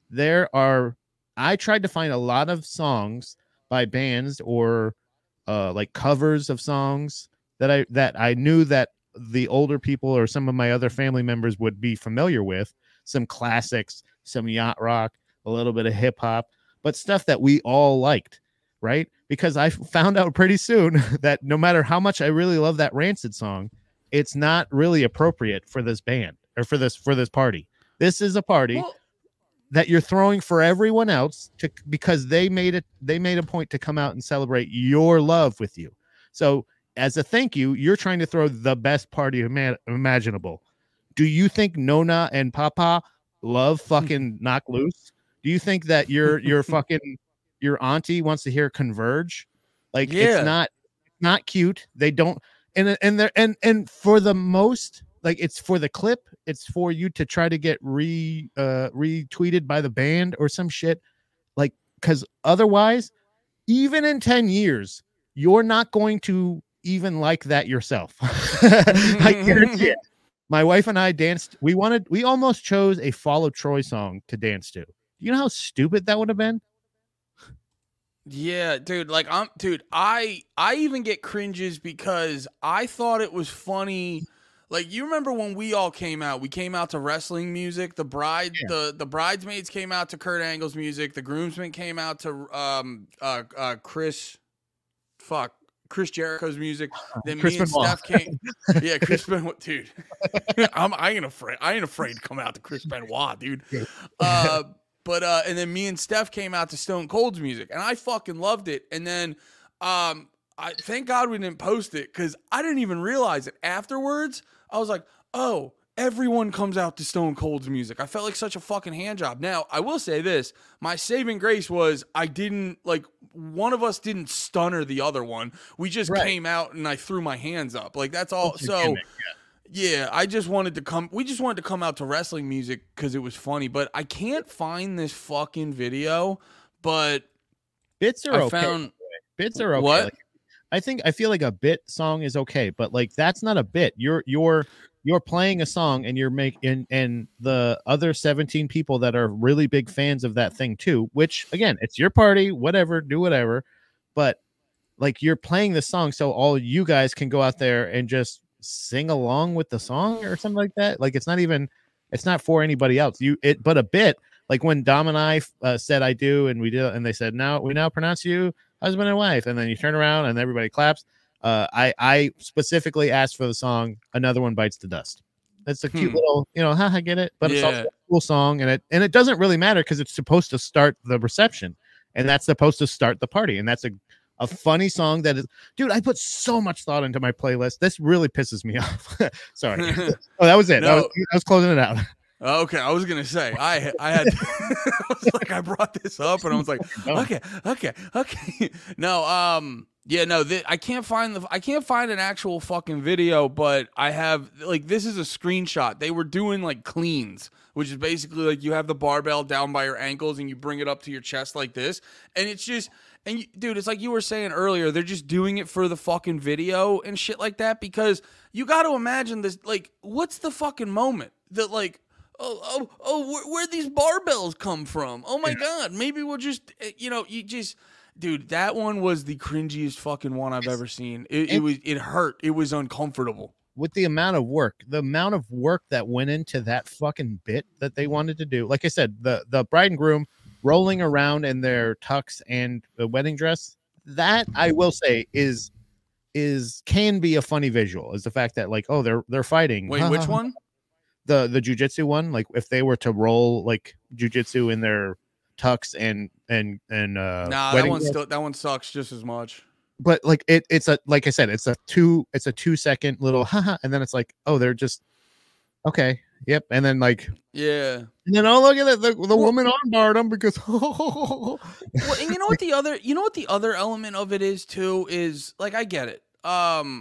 I tried to find a lot of songs by bands or like covers of songs that I knew that the older people or some of my other family members would be familiar with, some classics, some yacht rock, a little bit of hip hop, but stuff that we all liked, right? Because I found out pretty soon that no matter how much I really love that Rancid song, it's not really appropriate for this band or for this party. This is a party that you're throwing for everyone else because they made a point to come out and celebrate your love with you. So as a thank you, you're trying to throw the best party imaginable. Do you think Nona and Papa love fucking Knock Loose? Do you think that your fucking your auntie wants to hear Converge? Like, it's not cute. They don't, and for the most, like, it's for the clip, it's for you to try to get retweeted by the band or some shit. Like, because otherwise, even in 10 years, you're not going to even like that yourself. I guarantee it. My wife and I danced. We almost chose a Fall of Troy song to dance to. You know how stupid that would have been? Yeah, dude, like I even get cringes because I thought it was funny. Like, you remember when we all came out? We came out to wrestling music. The bridesmaids came out to Kurt Angle's music. The groomsmen came out to Chris Jericho's music. Then Chris me and Benoit. Steph came. Yeah, Chris Benoit, dude. I ain't afraid to come out to Chris Benoit, dude. But and then me and Steph came out to Stone Cold's music, and I fucking loved it. And then I thank God we didn't post it, because I didn't even realize it afterwards. I was like, oh, everyone comes out to Stone Cold's music. I felt like such a fucking hand job. Now, I will say this. My saving grace was one of us didn't stunner the other one. We just came out and I threw my hands up. Like, that's all. So, yeah, we just wanted to come out to wrestling music because it was funny. But I can't find this fucking video. But bits are okay. Bits are okay. What? Like, I feel like a bit song is okay, but like that's not a bit. You're playing a song and you're and the other 17 people that are really big fans of that thing too, which again, it's your party, whatever, do whatever. But like, you're playing the song so all you guys can go out there and just sing along with the song or something like that. Like, it's not for anybody else. But a bit, like when Dom and I said I do, and we did, and they said, now we pronounce you husband and wife, and then you turn around and everybody claps. I specifically asked for the song "Another One Bites the Dust." That's a cute little, I get it, but it's also a cool song, and it doesn't really matter because it's supposed to start the reception, and that's supposed to start the party, and that's a funny song that is, dude. I put so much thought into my playlist. This really pisses me off. Sorry. Oh, that was it. No. I was closing it out. Okay, I was gonna say I had I was like, I brought this up and I was like, okay. No, yeah, no, I can't find an actual fucking video, but I have, like, this is a screenshot. They were doing like cleans, which is basically like you have the barbell down by your ankles and you bring it up to your chest like this, and it's just. And dude, it's like you were saying earlier, they're just doing it for the fucking video and shit like that, because you got to imagine this, like, what's the fucking moment that, like, where'd these barbells come from? Oh my God, maybe we'll just, dude, that one was the cringiest fucking one I've ever seen. It hurt. It was uncomfortable. With the amount of work that went into that fucking bit that they wanted to do. Like I said, the bride and groom rolling around in their tux and the wedding dress, that I will say can be a funny visual, is the fact that, like, oh, they're fighting. Wait, which one? The jujitsu one. Like, if they were to roll like jujitsu in their tux and that one sucks just as much. But like it's like I said, it's a 2 second little haha, and then it's like, oh, they're just okay. Yep. And then, like, yeah. And then, oh, look at it. The woman armbarred him because. Well, and you know what the other element of it is too is, like, I get it. I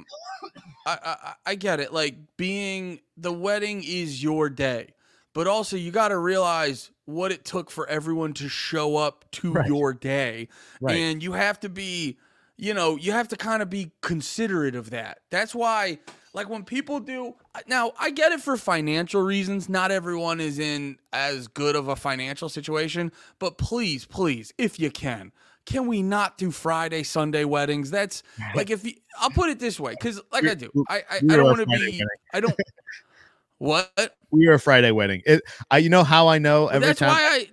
get it. Like, being the wedding is your day, but also you got to realize what it took for everyone to show up to your day, and you have to be, you have to kind of be considerate of that. That's why. Like, when people do, now I get it for financial reasons. Not everyone is in as good of a financial situation, but please, if you can we not do Friday, Sunday weddings? That's like, I'll put it this way, because like I do, I don't want to be, I don't, what? We are a Friday wedding. You know how I know every that's time. Why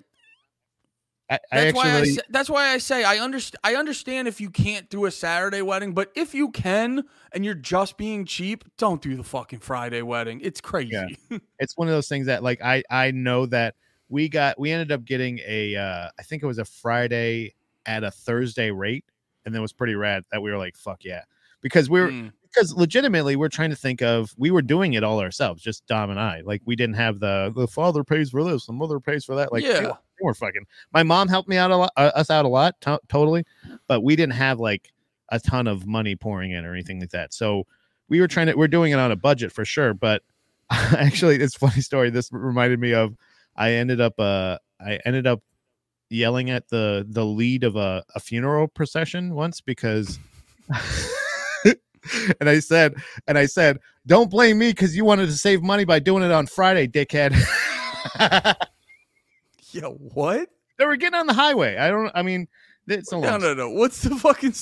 that's why I say I understand if you can't do a Saturday wedding, but if you can and you're just being cheap, don't do the fucking Friday wedding. It's crazy. Yeah. It's one of those things that, like, I know that we ended up getting I think it was a Friday at a Thursday rate, and that was pretty rad that we were like, fuck yeah. Because because legitimately we're trying to think of, we were doing it all ourselves, just Dom and I. Like, we didn't have the father pays for this, the mother pays for that. Like, yeah. We're fucking, my mom helped me out a lot, totally, but we didn't have like a ton of money pouring in or anything like that. So we're doing it on a budget for sure. But actually, it's a funny story. This reminded me of, I ended up yelling at the lead of a funeral procession once, because and I said, don't blame me because you wanted to save money by doing it on Friday, dickhead. Yeah, what? They were getting on the highway. I mean, it's a long No. What's the fucking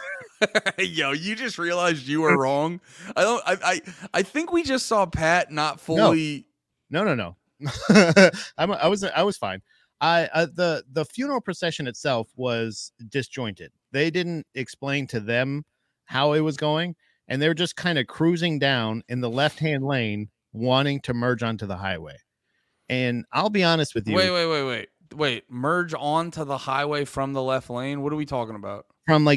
Yo, you just realized you were wrong. I think we just saw Pat not fully. No. I was fine. The funeral procession itself was disjointed. They didn't explain to them how it was going, and they were just kind of cruising down in the left-hand lane, wanting to merge onto the highway. And I'll be honest with you. Wait. Merge onto the highway from the left lane. What are we talking about? From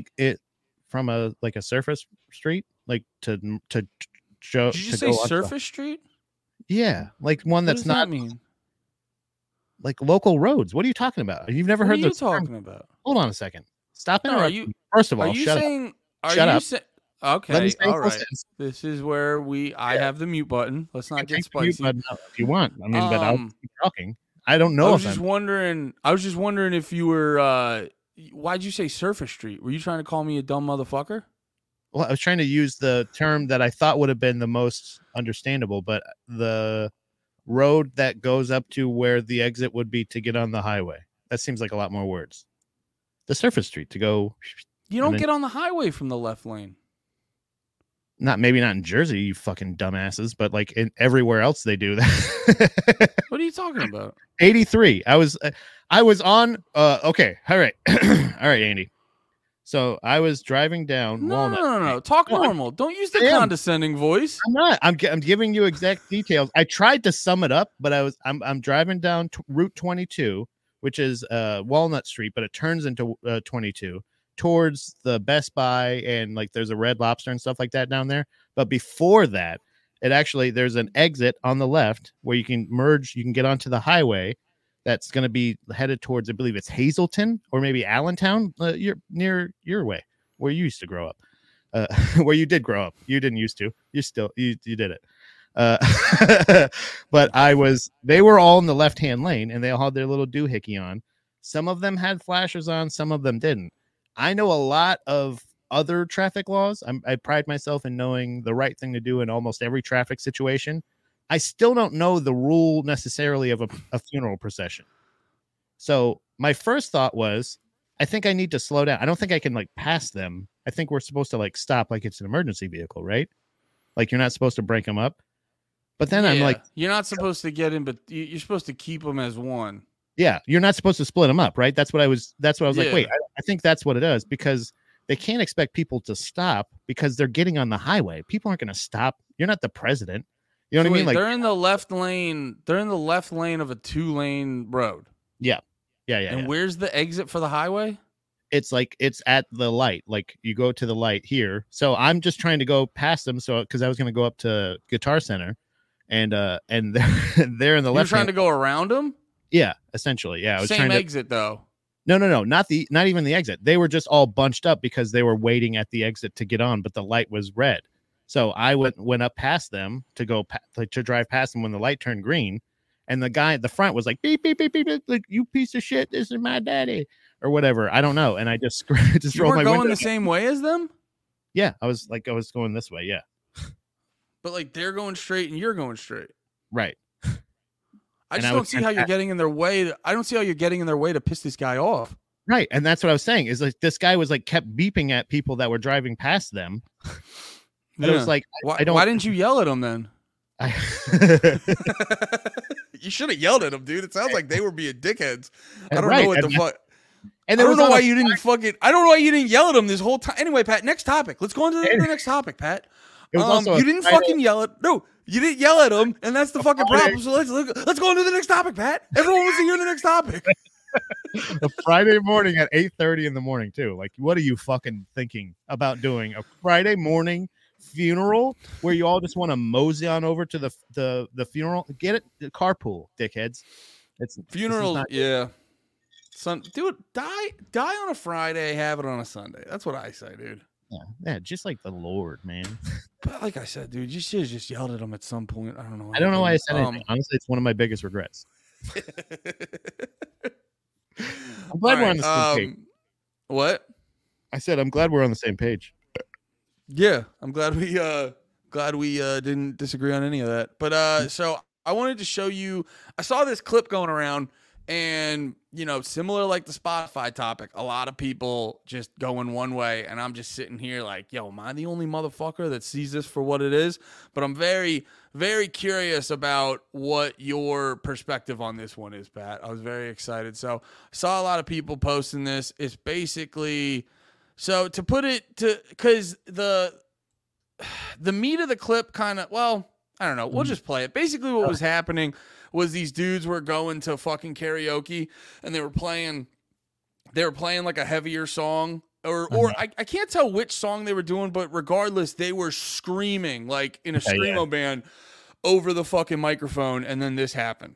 a surface street, like to show. Did you say surface street? Yeah, like one that's not. That mean? Like local roads. What are you talking about? You've never heard this? What are you talking about? Hold on a second. Stop interrupting. First of all, shut up. Shut up. Okay, all right. This is where I have the mute button. Let's not get spicy. If you want, I mean, but I'll keep talking. I don't know. I was just wondering if you were. Why'd you say surface street? Were you trying to call me a dumb motherfucker? Well, I was trying to use the term that I thought would have been the most understandable, but the road that goes up to where the exit would be to get on the highway. That seems like a lot more words. The surface street to go. You don't get on the highway from the left lane. Maybe not in Jersey, you fucking dumbasses, but like in everywhere else they do that. What are you talking about? 83. I was on. Okay. All right. All right, Andy. So I was driving down Walnut. No. Talk normal. Don't use the condescending voice. I'm not. I'm giving you exact details. I tried to sum it up, but I'm driving down Route 22, which is Walnut Street, but it turns into 22 towards the Best Buy, and like there's a Red Lobster and stuff like that down there. But before that, there's an exit on the left where you can merge. You can get onto the highway. That's going to be headed towards, I believe it's Hazleton or maybe Allentown. You're near your way where you used to grow up, where you did grow up. You didn't used to. You did it. But they were all in the left-hand lane, and they all had their little doohickey on. Some of them had flashers on, some of them didn't. I know a lot of other traffic laws. I pride myself in knowing the right thing to do in almost every traffic situation. I still don't know the rule necessarily of a funeral procession. So my first thought was, I think I need to slow down. I don't think I can like pass them. I think we're supposed to like stop like it's an emergency vehicle, right? Like you're not supposed to break them up. But then I'm like, you're not supposed to get in, but you're supposed to keep them as one. Yeah, you're not supposed to split them up, right? That's what I was like, wait, I think that's what it is, because they can't expect people to stop because they're getting on the highway. People aren't going to stop. You're not the president. You know what I mean? Like they're in the left lane. They're in the left lane of a 2-lane road. Yeah. And where's the exit for the highway? It's at the light. Like you go to the light here. So I'm just trying to go past them. So because I was going to go up to Guitar Center, and they're in the left. You're trying to go around them? Yeah, essentially. Yeah. I was Same exit though. No, not even the exit. They were just all bunched up because they were waiting at the exit to get on, but the light was red. So I went up past them to go to drive past them when the light turned green, and the guy at the front was like beep beep beep beep, beep, like you piece of shit, this is my daddy or whatever. I don't know, and I just you rolled my going window the same way as them. Yeah, I was going this way. Yeah, but like they're going straight and you're going straight. Right. I just don't see how you're getting in their way. I don't see how you're getting in their way to piss this guy off. Right, and that's what I was saying. Is like this guy was like kept beeping at people that were driving past them. And it was like, why didn't you yell at him then? You should have yelled at him, dude. It sounds like they were being dickheads. I don't know what the fuck. And I don't know why you didn't fucking. I don't know why you didn't yell at him this whole time. Anyway, Pat. Next topic. Let's go on to the next topic, Pat. You didn't fucking yell at. No, you didn't yell at him, and that's the fucking problem. So let's go on to the next topic, Pat. Everyone wants to hear the next topic. A Friday morning at 8:30 in the morning too. Like, what are you fucking thinking about doing a Friday morning funeral where you all just want to mosey on over to the funeral? Get it, the carpool, dickheads. It's funeral, yeah. Dude, die on a Friday, have it on a Sunday. That's what I say, dude. Yeah, just like the Lord, man. But like I said, dude, you should have just yelled at him at some point. I don't know why I said anything. Honestly, it's one of my biggest regrets. I'm glad we're on the same page. What? I said I'm glad we're on the same page. Yeah, I'm glad we didn't disagree on any of that. But so I wanted to show you. I saw this clip going around, and similar like the Spotify topic, a lot of people just going one way, and I'm just sitting here like, yo, am I the only motherfucker that sees this for what it is? But I'm very, very curious about what your perspective on this one is, Pat. I was very excited. So I saw a lot of people posting this. It's basically. So to put it because the meat of the clip kind of, well, I don't know. We'll just play it. Basically what was happening was these dudes were going to fucking karaoke and they were playing like a heavier song or I can't tell which song they were doing, but regardless, they were screaming like in a screamo band over the fucking microphone. And then this happened.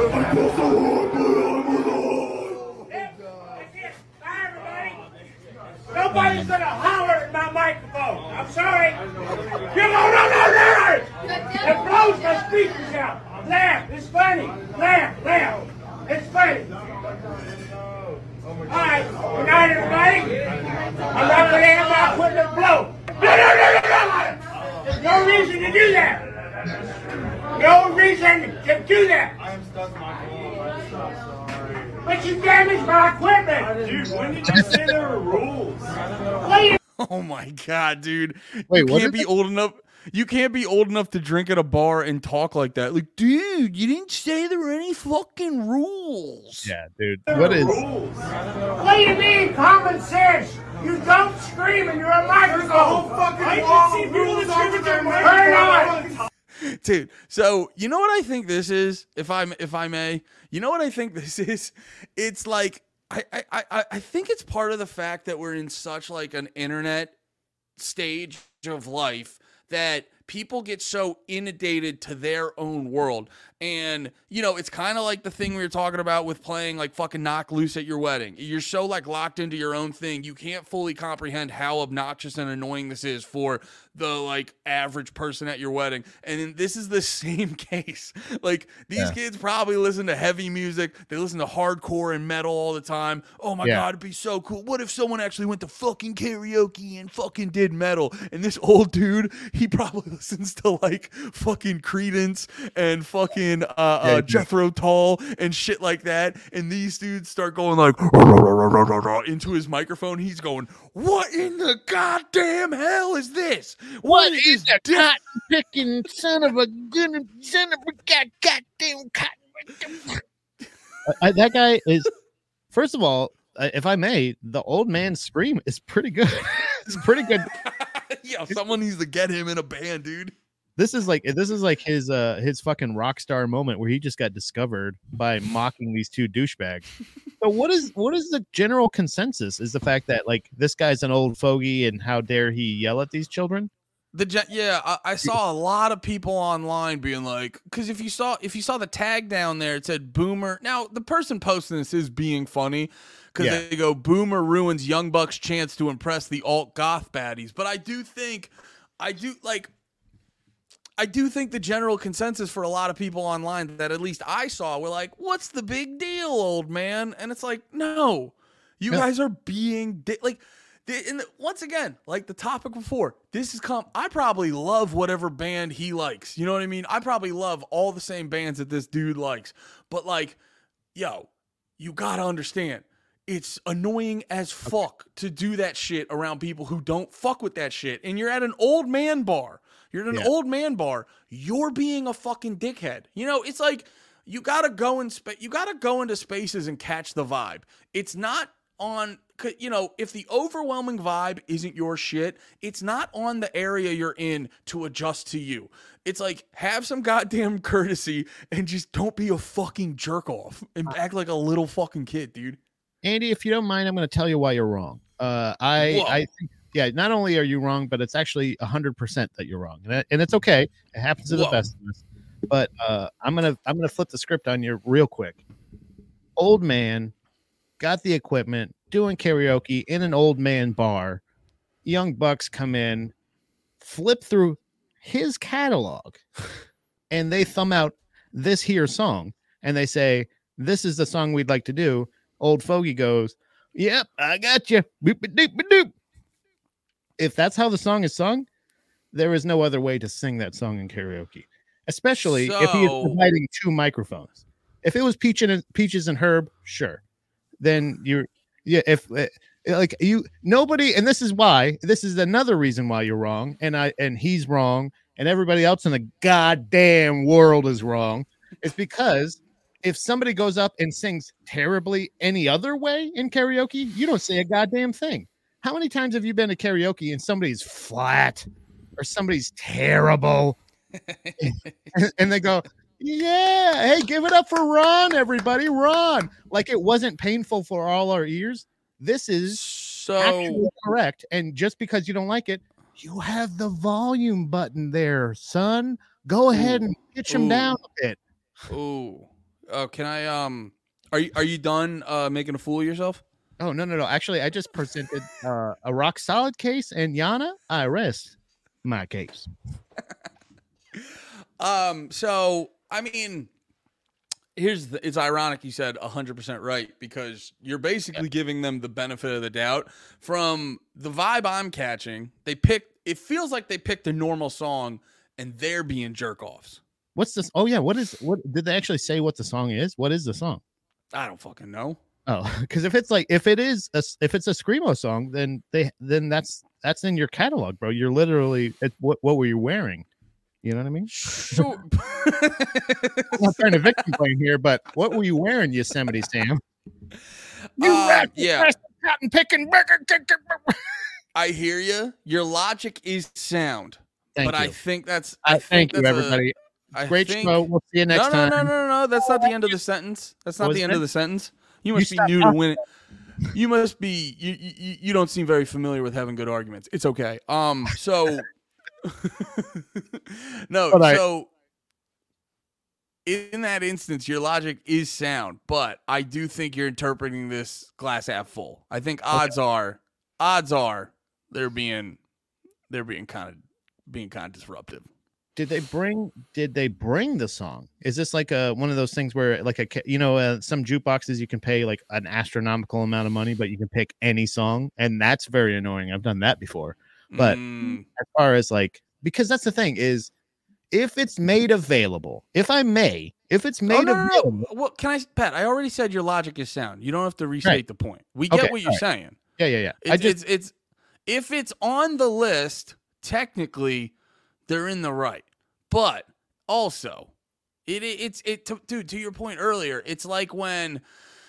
Nobody's gonna holler at my microphone. I'm sorry. You're gonna it blows my speakers out. Laugh. It's funny. Laugh. It's funny. All right. Good night, everybody. I'm not gonna have my equipment blow. No. There's no reason to do that. No reason to do that. I am stuck, Michael. I'm so sorry. But you damaged my equipment. Dude, when did you say there were rules? Oh my god, dude! Wait, you can't be old enough. You can't be old enough to drink at a bar and talk like that. Like, dude, you didn't say there were any fucking rules. Yeah, dude. What is? What do you mean, common sense? You don't scream and you're a microphone. I can see people that scream with their microphone. on. Dude, so you know what I think this is? If I may, you know what I think this is? It's like I think it's part of the fact that we're in such like an internet stage of life that people get so inundated to their own world. And, it's kind of like the thing we were talking about with playing like fucking Knock Loose at your wedding. You're so like locked into your own thing. You can't fully comprehend how obnoxious and annoying this is for the like average person at your wedding. And this is the same case. Like these kids probably listen to heavy music. They listen to hardcore and metal all the time. Oh my God, it'd be so cool. What if someone actually went to fucking karaoke and fucking did metal? And this old dude, he probably listens to like fucking Creedence and fucking Jethro Tull and shit like that. And these dudes start going like into his microphone. He's going, what in the goddamn hell is this? What is a cotton picking son of a goddamn cotton? That guy is, first of all, if I may, the old man's scream is pretty good. It's pretty good. Yeah, someone needs to get him in a band, dude. This is like his fucking rock star moment where he just got discovered by mocking these two douchebags. So what is the general consensus? Is the fact that like this guy's an old fogey and how dare he yell at these children? I saw a lot of people online being like, because if you saw the tag down there, it said Boomer. Now the person posting this is being funny because they go, Boomer ruins Young Buck's chance to impress the alt goth baddies. But I do think the general consensus for a lot of people online that at least I saw were like, what's the big deal, old man? And it's like, no, you guys are being once again, like the topic before, I probably love whatever band he likes. You know what I mean? I probably love all the same bands that this dude likes. But like, yo, you gotta understand, it's annoying as fuck to do that shit around people who don't fuck with that shit. And you're at an old man bar. You're at an old man bar. You're being a fucking dickhead. It's like you gotta go into spaces and catch the vibe. It's not on. If the overwhelming vibe isn't your shit, it's not on the area you're in to adjust to you. It's like, have some goddamn courtesy and just don't be a fucking jerk off and act like a little fucking kid, dude. Andy, if you don't mind, I'm going to tell you why you're wrong. I think, not only are you wrong, but it's actually 100% that you're wrong, and it's okay. It happens to the best of us. But I'm gonna flip the script on you real quick. Old man got the equipment, doing karaoke in an old man bar. Young Bucks come in, flip through his catalog, and they thumb out this here song, and they say, "This is the song we'd like to do." Old fogey goes, "Yep, I got you." Boop-a-doop-a-doop. if that's how the song is sung, there is no other way to sing that song in karaoke, especially if he is providing 2 microphones. If it was Peaches and Herb, sure. Then if like you, nobody, and this is another reason why you're wrong, and he's wrong, and everybody else in the goddamn world is wrong, is because if somebody goes up and sings terribly any other way in karaoke, you don't say a goddamn thing. How many times have you been to karaoke and somebody's flat or somebody's terrible and they go, yeah, hey, give it up for Ron, everybody, Ron. Like it wasn't painful for all our ears. This is so correct. And just because you don't like it, you have the volume button there, son. Go ahead and pitch them down a bit. Ooh. Can I are you done making a fool of yourself? Oh, no. Actually, I just presented a rock solid case, and Yana, I rest my case. So I mean, it's ironic you said 100% right, because you're basically giving them the benefit of the doubt. From the vibe I'm catching, it feels like they picked a normal song and they're being jerk offs. What's this? Oh yeah, what did they actually say what the song is? What is the song? I don't fucking know. Oh, because if it's a screamo song, then that's in your catalog, bro. You're literally what were you wearing? You know what I mean? Sure. I'm not trying to victim blame here, but what were you wearing, Yosemite Sam? Yeah. Cotton picking. I hear you. Your logic is sound, Thank you. I think that's. Thank you, everybody. Great show. We'll see you next time. No. That's not the end of the sentence. That's not the end of the sentence. You must be new to win it. You must be. You don't seem very familiar with having good arguments. It's okay. So. No. So. In that instance, your logic is sound, but I do think you're interpreting this glass half full. I think odds are they're being kind of disruptive. Did they bring the song? Is this like one of those things where like some jukeboxes you can pay like an astronomical amount of money, but you can pick any song, and that's very annoying. I've done that before. But as far as like, because that's the thing is, if it's made available, if it's made available. Well, Pat, I already said your logic is sound. You don't have to restate the point. We get what you're saying. Yeah. It's if it's on the list, technically they're in the right. But also, to your point earlier, it's like when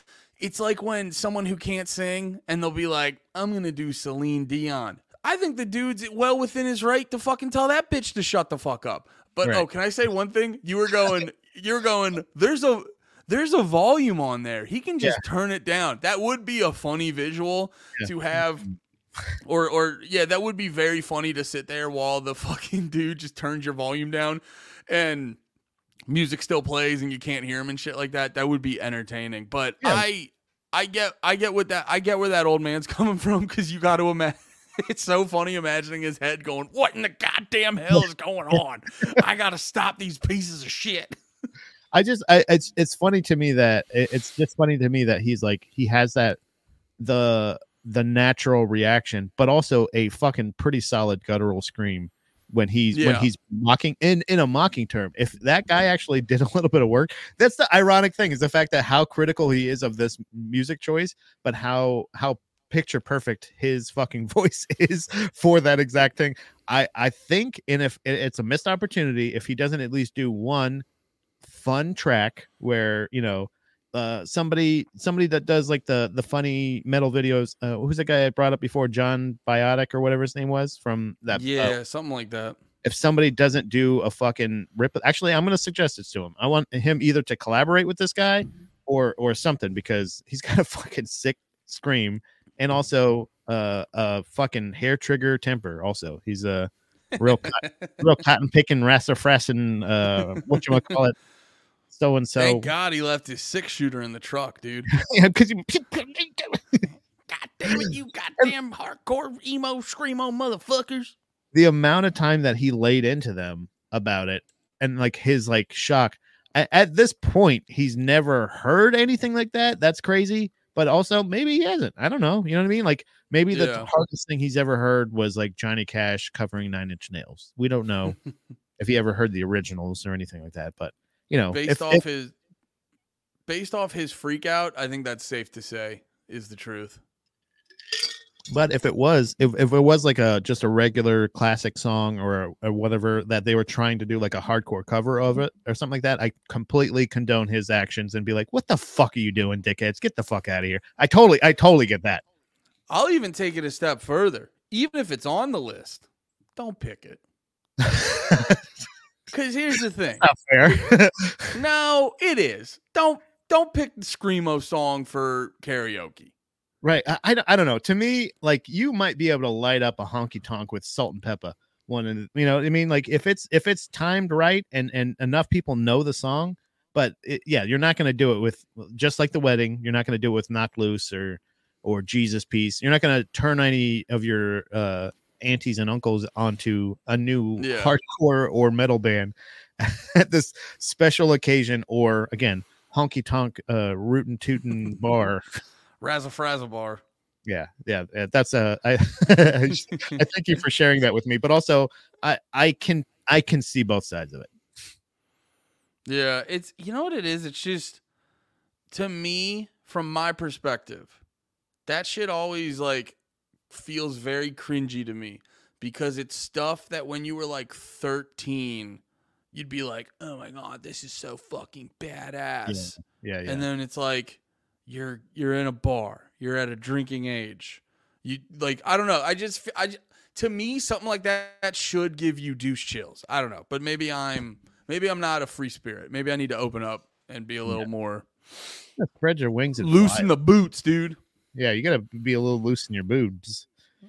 someone who can't sing and they'll be like, I'm gonna do Celine Dion. I think the dude's well within his right to fucking tell that bitch to shut the fuck up. But can I say one thing? You were going, there's a volume on there. He can just turn it down. That would be a funny visual to have. Or that would be very funny to sit there while the fucking dude just turns your volume down and music still plays and you can't hear him and shit like that. That would be entertaining. But I get where that old man's coming from, because you got to imagine. It's so funny imagining his head going, what in the goddamn hell is going on? I got to stop these pieces of shit. It's funny to me that he's like, he has that, the natural reaction, but also a fucking pretty solid guttural scream when he's mocking in a mocking term. If that guy actually did a little bit of work, that's the ironic thing, is the fact that how critical he is of this music choice, but how picture perfect his fucking voice is for that exact thing. I think, and if it's a missed opportunity if he doesn't at least do one fun track where somebody that does like the funny metal videos. Who's the guy I brought up before? John Biotic or whatever his name was from that. Yeah, something like that. If somebody doesn't do a fucking rip, actually, I'm going to suggest this to him. I want him either to collaborate with this guy or something, because he's got a fucking sick scream. And also a fucking hair trigger temper. Also, he's a real cotton picking, rassafrassin, whatchamacallit, so and so. Thank God he left his 6-shooter in the truck, dude. Yeah, because God damn it, you goddamn hardcore emo screamo motherfuckers. The amount of time that he laid into them about it, and like his like shock. At this point, he's never heard anything like that. That's crazy. but also maybe he hasn't. I don't know. You know what I mean? Like maybe the Yeah. hardest thing he's ever heard was like Johnny Cash covering Nine Inch Nails. We don't know if he ever heard the originals or anything like that. But you know, Based off his freak out, I think that's safe to say is the truth. but if it was like just a regular classic song or whatever that they were trying to do like a hardcore cover of it or something like that, I completely condone his actions and be like, what the fuck are you doing, dickheads? Get the fuck out of here. I totally get that. I'll even take it a step further. Even if it's on the list, don't pick it. Because here's the thing. Not fair. No, it is. Don't pick the Screamo song for karaoke. Right. I don't know. To me, like you might be able to light up a honky tonk with Salt and Pepper one, and you know what I mean? Like if it's timed right and enough people know the song, but you're not going to do it with just like The Wedding. You're not going to do it with Knock Loose or Jesus Piece. You're not going to turn any of your aunties and uncles onto a new hardcore or metal band at this special occasion, or again, honky tonk rootin' tootin' bar. Razzle Frazzle bar. Yeah. That's I thank you for sharing that with me. But also, I can see both sides of it. Yeah, it's you know what it is. It's just to me, from my perspective, that shit always like feels very cringy to me because it's stuff that when you were like 13, you'd be like, "Oh my god, this is so fucking badass." Yeah. And then it's like you're in a bar, you're at a drinking age. You like I don't know. To me something like that should give you douche chills. I don't know, but maybe I'm not a free spirit. Maybe I need to open up and be a little more spread your wings and loosen the boots, dude. Yeah, you gotta be a little loose in your boobs.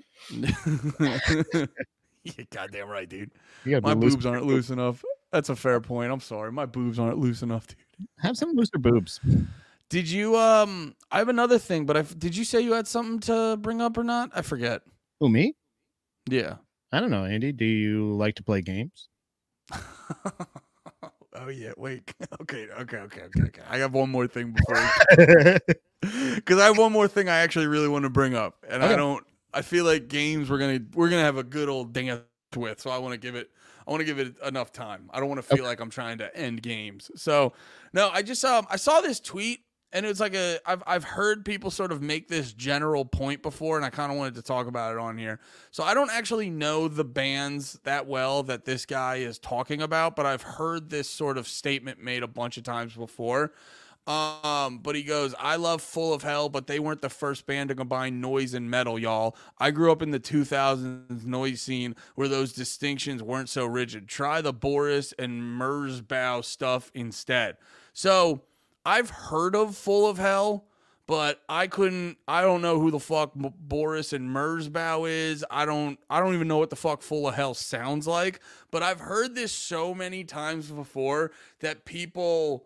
You're goddamn right, dude. My boobs aren't loose enough. That's a fair point. I'm sorry. My boobs aren't loose enough, dude. Have some looser boobs. Did you I have another thing, but did you say you had something to bring up or not? I forget. Who, me? Yeah. I don't know, Andy. Do you like to play games? Oh yeah, wait. Okay. I have one more thing before because I have one more thing I actually really want to bring up, and Okay. I feel like games we're gonna have a good old dance with, so I want to give it enough time. I don't want to feel like I'm trying to end games. So no, I just I saw this tweet. And it's like I've heard people sort of make this general point before, and I kind of wanted to talk about it on here. So I don't actually know the bands that well that this guy is talking about, but I've heard this sort of statement made a bunch of times before. But he goes, I love Full of Hell, but they weren't the first band to combine noise and metal, y'all. I grew up in the 2000s noise scene where those distinctions weren't so rigid. Try the Boris and Merzbow stuff instead. So I've heard of Full of Hell, but I don't know who the fuck Boris and Merzbow is. I don't even know what the fuck Full of Hell sounds like, but I've heard this so many times before that people,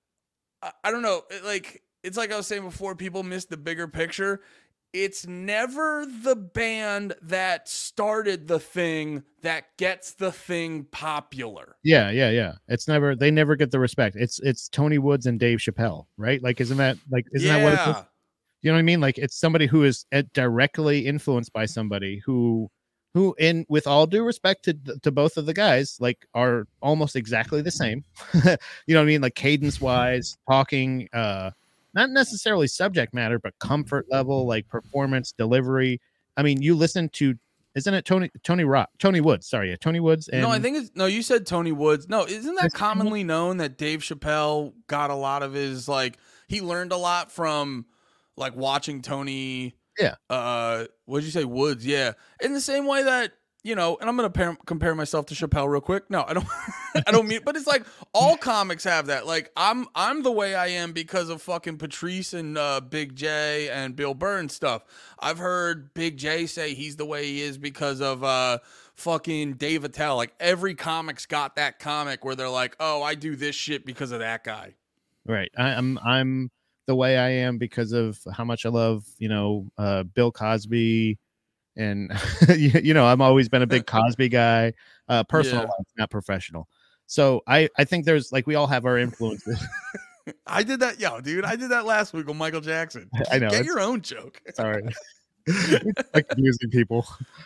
I don't know, it's like I was saying before, people miss the bigger picture. It's never the band that started the thing that gets the thing popular. Yeah. They never get the respect. It's Tony Woods and Dave Chappelle, right? Like, isn't that what it is? You know what I mean? Like, it's somebody who is directly influenced by somebody who, in with all due respect to both of the guys, like are almost exactly the same. You know what I mean? Like cadence wise, talking, not necessarily subject matter, but comfort level, like performance, delivery. I mean, you listen to, isn't it Tony Woods? Sorry, Tony Woods. And no, I think it's you said Tony Woods. No, isn't that commonly known that Dave Chappelle got a lot of his he learned a lot from watching Tony. Yeah. What'd you say, Woods? Yeah. In the same way that, and I'm gonna compare myself to Chappelle real quick. No, I don't. I don't mean. But it's like all comics have that. Like I'm the way I am because of fucking Patrice and Big J and Bill Burr and stuff. I've heard Big J say he's the way he is because of fucking Dave Attell. Like every comic's got that comic where they're like, oh, I do this shit because of that guy. Right. I'm the way I am because of how much I love Bill Cosby. And I've always been a big Cosby guy, personal life, not professional. So I think there's we all have our influences. I did that, dude. I did that last week with Michael Jackson. I know, Get it's- your own joke. Sorry. Like abusing people.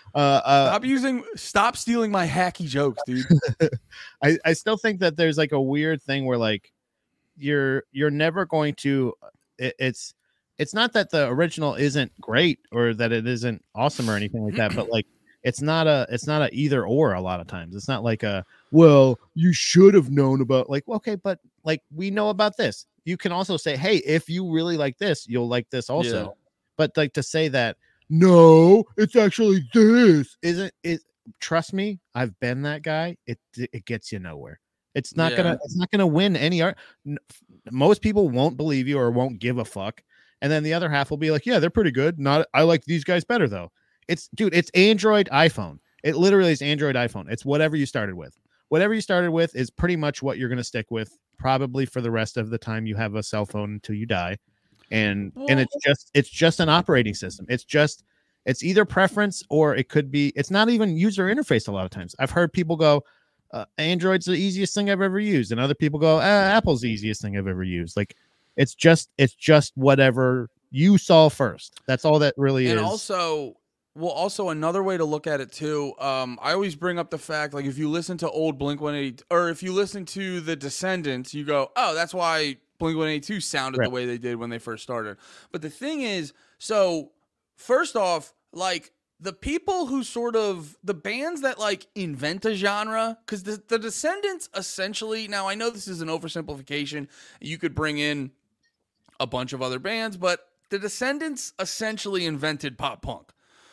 Stop stealing my hacky jokes, dude. I still think that there's like a weird thing where like you're never going to it's not that the original isn't great or that it isn't awesome or anything like that, but like it's not a either or. A lot of times it's not like well, you should have known about, like, okay, but like we know about this. You can also say, hey, if you really like this, you'll like this also. Yeah. But like to say that no, it's actually this isn't it. Trust me, I've been that guy. It gets you nowhere. It's not gonna win any art. Most people won't believe you or won't give a fuck, and then the other half will be like, yeah, they're pretty good. Not, I like these guys better though. It's Android iPhone. It literally is Android iPhone. It's whatever you started with. Whatever you started with is pretty much what you're gonna stick with probably for the rest of the time you have a cell phone until you die. And it's just an operating system. It's either preference or it could be, it's not even user interface. A lot of times I've heard people go, Android's the easiest thing I've ever used, and other people go, Apple's the easiest thing I've ever used. Like it's just whatever you saw first. That's all that really and is. Also another way to look at it too, I always bring up the fact, like, if you listen to old Blink-182, or if you listen to the Descendants, you go, oh, that's why Blink-182 sounded the way they did when they first started. But the thing is, so first off, like, the people who sort of, the bands that like invent a genre, because the Descendants essentially, now I know this is an oversimplification, you could bring in a bunch of other bands, but the Descendants essentially invented pop punk.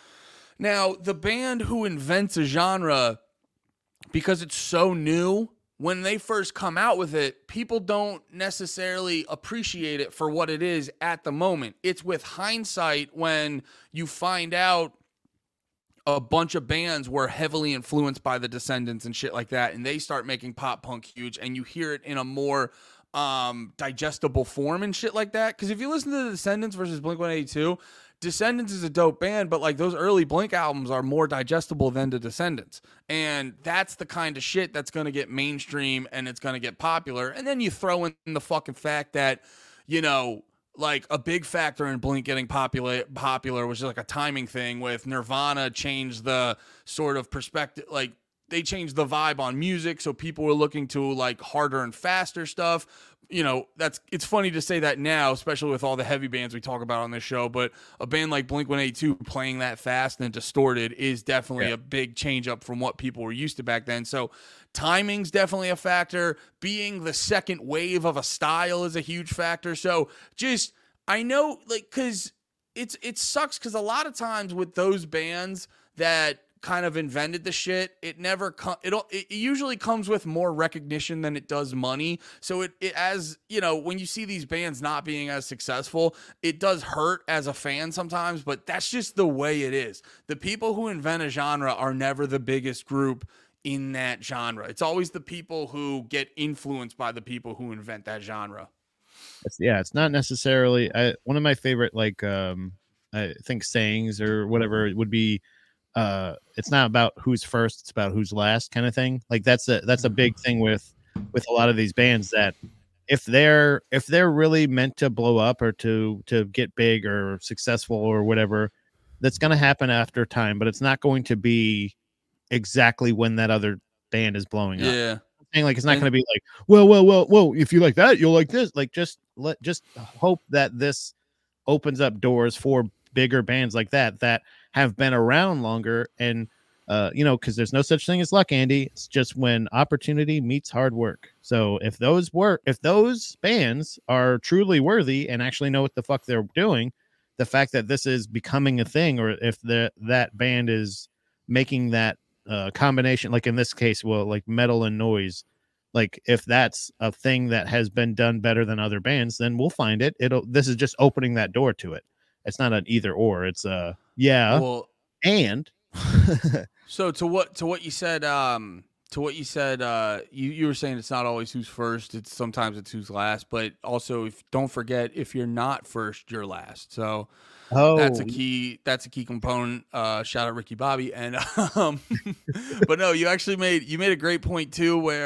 Now, the band who invents a genre, because it's so new, when they first come out with it, people don't necessarily appreciate it for what it is at the moment. It's with hindsight when you find out a bunch of bands were heavily influenced by the Descendants and shit like that, and they start making pop punk huge, and you hear it in a more digestible form and shit like that. Because if you listen to the Descendants versus Blink-182, Descendants is a dope band, but like those early Blink albums are more digestible than the Descendants. And that's the kind of shit that's going to get mainstream and it's going to get popular. And then you throw in the fucking fact that, you know, like a big factor in Blink getting popular was just like a timing thing with Nirvana changed the sort of perspective, like they changed the vibe on music. So people were looking to like harder and faster stuff. You know, it's funny to say that now, especially with all the heavy bands we talk about on this show, but a band like Blink-182 playing that fast and distorted is definitely a big change up from what people were used to back then. So timing's definitely a factor. Being the second wave of a style is a huge factor. So just, I know, like, cause it sucks. Cause a lot of times with those bands that kind of invented the shit, it usually comes with more recognition than it does money. So it as you know, when you see these bands not being as successful, it does hurt as a fan sometimes, but that's just the way it is. The people who invent a genre are never the biggest group in that genre. It's always the people who get influenced by the people who invent that genre. It's not necessarily one of my favorite, like I think sayings or whatever it would be, it's not about who's first, it's about who's last, kind of thing. Like that's a big thing with a lot of these bands, that if they're really meant to blow up or to get big or successful or whatever, that's going to happen after time, but it's not going to be exactly when that other band is blowing up. Yeah. Like it's not going to be like, well, if you like that, you'll like this. Like just hope that this opens up doors for bigger bands like that have been around longer. And you know, because there's no such thing as luck, Andy. It's just when opportunity meets hard work. So if those bands are truly worthy and actually know what the fuck they're doing, the fact that this is becoming a thing, or if that band is making that combination, like in this case, well, like metal and noise, like if that's a thing that has been done better than other bands, then we'll find it. This is just opening that door to it. It's not an either or. It's well, and so to what you said, you were saying it's not always who's first. Sometimes it's who's last. But also, don't forget, if you're not first, you're last. So that's a key component. Shout out Ricky Bobby. And but no, you made a great point too, where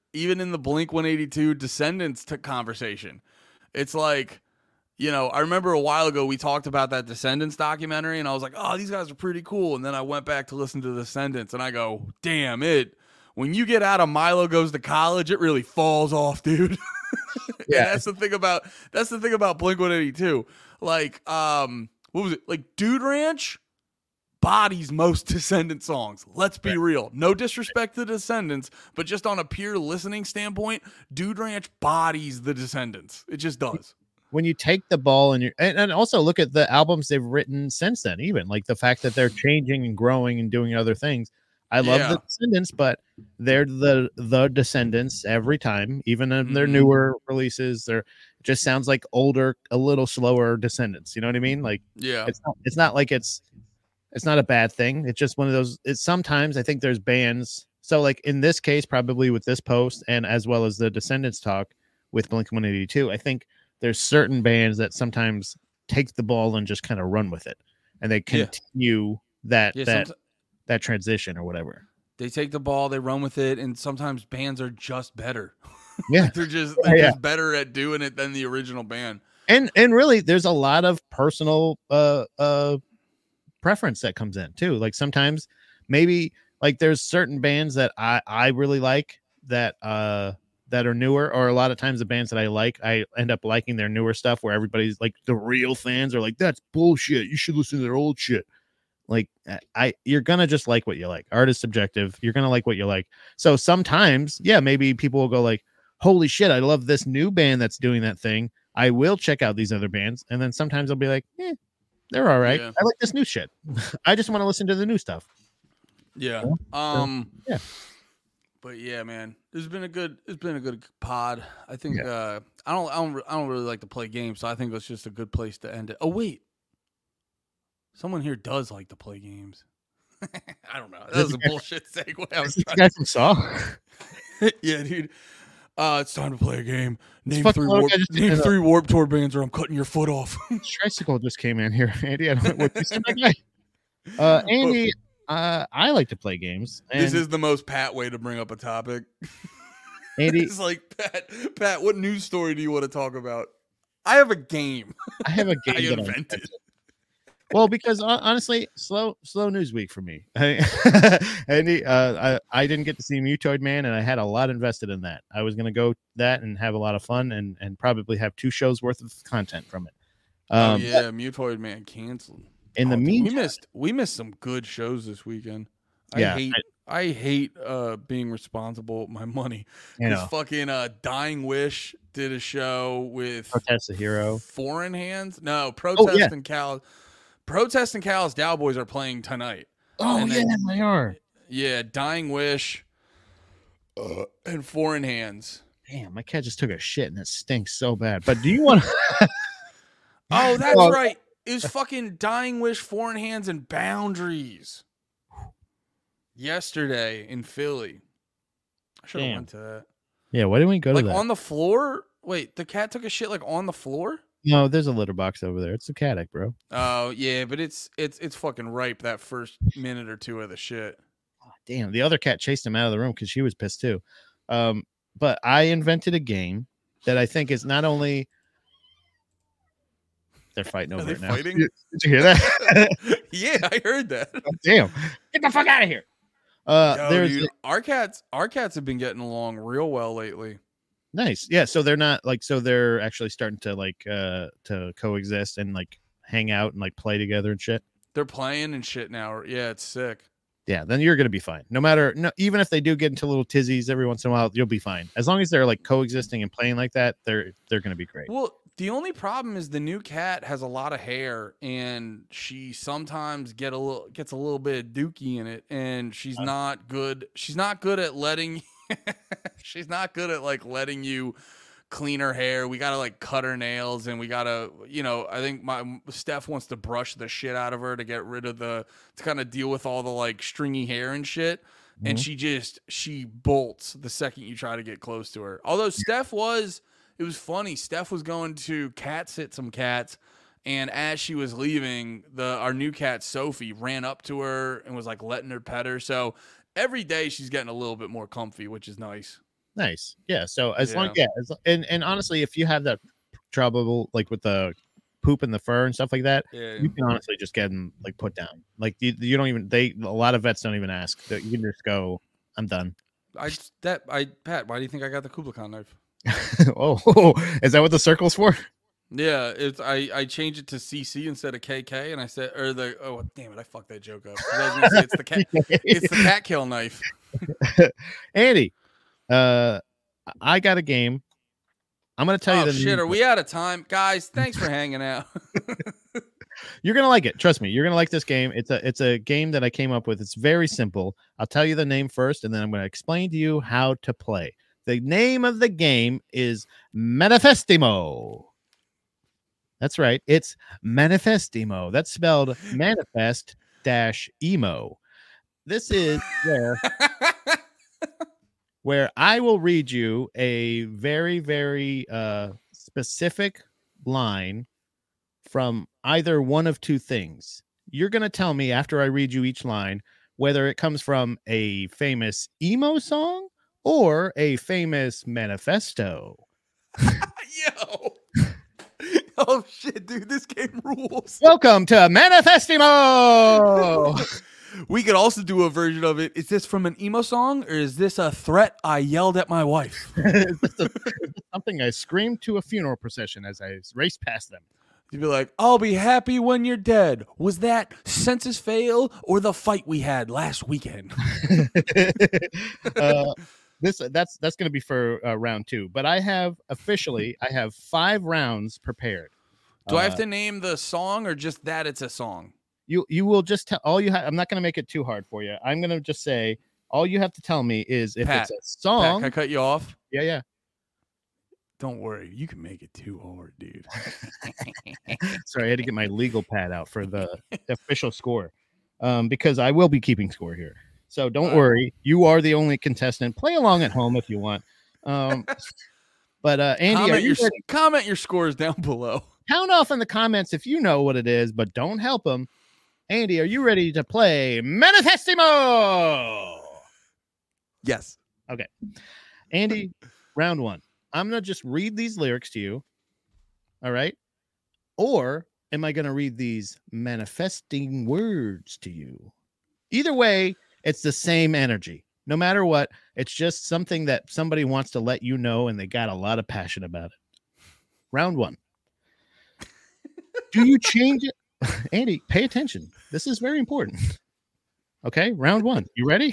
even in the Blink 182 Descendants conversation, it's like, you know, I remember a while ago we talked about that Descendants documentary, and I was like, oh, these guys are pretty cool. And then I went back to listen to Descendants, and I go, damn it. When you get out of Milo Goes to College, it really falls off, dude. Yeah, that's the thing about Blink 182. Like, what was it? Like Dude Ranch bodies most Descendant songs. Let's be real. No disrespect to the Descendants, but just on a pure listening standpoint, Dude Ranch bodies the Descendants. It just does. When you take the ball and also look at the albums they've written since then, even like the fact that they're changing and growing and doing other things. I love the Descendants, but they're the Descendants every time, even in their newer releases. It just sounds like older, a little slower Descendants. You know what I mean? Like, yeah, it's not like it's not a bad thing. It's just one of those. It's sometimes I think there's bands. So like in this case, probably with this post and as well as the Descendants talk with Blink 182, I think there's certain bands that sometimes take the ball and just kind of run with it, and they continue that transition or whatever. They take the ball, they run with it, and sometimes bands are just better. Yeah, they're just better at doing it than the original band. And really, there's a lot of personal preference that comes in too. Like sometimes maybe like there's certain bands that I really like that are newer, or a lot of times the bands that I end up liking their newer stuff where everybody's like the real fans are like, that's bullshit. You should listen to their old shit. Like you're going to just like what you like. Art is subjective. You're going to like what you like. So sometimes, maybe people will go like, holy shit, I love this new band that's doing that thing. I will check out these other bands. And then sometimes I'll be like, they're all right. Yeah. I like this new shit. I just want to listen to the new stuff. Yeah. But yeah, man, it's been a good pod. I think I don't really like to play games, so I think it's just a good place to end it. Oh wait, someone here does like to play games. I don't know. That was a bullshit segue. I was trying guy from Saw. Yeah, dude. It's time to play a game. Name three Warp Tour bands, or I'm cutting your foot off. Tricycle just came in here, Andy. I don't know what you said, that guy. Andy. I like to play games. This is the most Pat way to bring up a topic. Andy, it's like, Pat, what news story do you want to talk about? I have a game. I have a game I invented. Well, because honestly, slow news week for me. Andy, I didn't get to see Mutoid Man, and I had a lot invested in that. I was going to go that and have a lot of fun and probably have 2 shows worth of content from it. Mutoid Man canceled. In the meantime, we missed some good shows this weekend. I hate being responsible with my money. Because fucking Dying Wish did a show with Protest the Hero, Foreign Hands. No, Protest and Callous Cowboys are playing tonight. Oh yeah, they are. Yeah, Dying Wish and Foreign Hands. Damn, my cat just took a shit and it stinks so bad. But do you want? Oh, that's right. It was fucking Dying Wish, Foreign Hands, and Boundaries yesterday in Philly. I should have went to that. Yeah, why didn't we go to that? Like on the floor? Wait, the cat took a shit like on the floor? No, there's a litter box over there. It's a Caddick, bro. Oh yeah, but it's fucking ripe that first minute or 2 of the shit. Oh, damn, the other cat chased him out of the room because she was pissed too. But I invented a game that I think is not only. They're fighting over it now. Fighting? Did you hear that? Yeah, I heard that. Oh, damn. Get the fuck out of here. Dude, our cats have been getting along real well lately. Nice. Yeah, so they're not like they're actually starting to like to coexist and like hang out and like play together and shit. They're playing and shit now. Yeah, it's sick. Yeah, then you're gonna be fine. Even if they do get into little tizzies every once in a while, you'll be fine. As long as they're like coexisting and playing like that, they're gonna be great. Well, the only problem is the new cat has a lot of hair, and she sometimes gets a little bit of dookie in it, and she's not good. She's not good at letting. She's not good at like letting you clean her hair. We gotta like cut her nails, and we gotta, I think Steph wants to brush the shit out of her to get rid of to kind of deal with all the like stringy hair and shit. Mm-hmm. And she bolts the second you try to get close to her. Although it was funny. Steph was going to cat sit some cats, and as she was leaving, our new cat Sophie ran up to her and was like letting her pet her. So every day she's getting a little bit more comfy, which is nice. Nice. Yeah. So as long Yeah. and honestly, if you have that trouble like with the poop and the fur and stuff like that, Yeah. you can honestly just get them like put down. Like you don't even a lot of vets don't even ask. That you can just go, I'm done. Pat, why do you think I got the Kublai knife? Oh, is that what the circle's for? Yeah, it's I changed it to CC instead of KK, and I said, damn it, I fucked that joke up. 'Cause I was gonna say it's the cat kill knife. Andy, I got a game. I'm gonna tell you the shit. name. Are we out of time, guys? Thanks for hanging out. You're gonna like it. Trust me. You're gonna like this game. It's a game that I came up with. It's very simple. I'll tell you the name first, and then I'm gonna explain to you how to play. The name of the game is Manifestimo. That's right. It's Manifestimo. That's spelled manifest -emo. This is where I will read you a very, very specific line from either one of two things. You're going to tell me after I read you each line whether it comes from a famous emo song or a famous manifesto. Yo. Oh shit, dude, this game rules. Welcome to Manifestimo. We could also do a version of it. Is this from an emo song or is this a threat I yelled at my wife? Is this something I screamed to a funeral procession as I raced past them. You'd be like, I'll be happy when you're dead. Was that census fail or the fight we had last weekend? That's going to be for round 2, but I have 5 rounds prepared. Do I have to name the song or just that it's a song? You will just tell all you have. I'm not going to make it too hard for you. I'm going to just say all you have to tell me is if Pat, it's a song. Pat, can I cut you off? Yeah. Don't worry, you can make it too hard, dude. Sorry, I had to get my legal pad out for the official score, because I will be keeping score here. So don't worry, you are the only contestant. Play along at home if you want. But Andy, comment your scores down below. Count off in the comments if you know what it is, but don't help them. Andy, are you ready to play Manifestimo? Yes. Okay. Andy, round 1. I'm going to just read these lyrics to you. All right. Or am I going to read these manifesting words to you? Either way, it's the same energy. No matter what, it's just something that somebody wants to let you know, and they got a lot of passion about it. Round 1. Do you change it? Andy, pay attention. This is very important. Okay, round 1. You ready?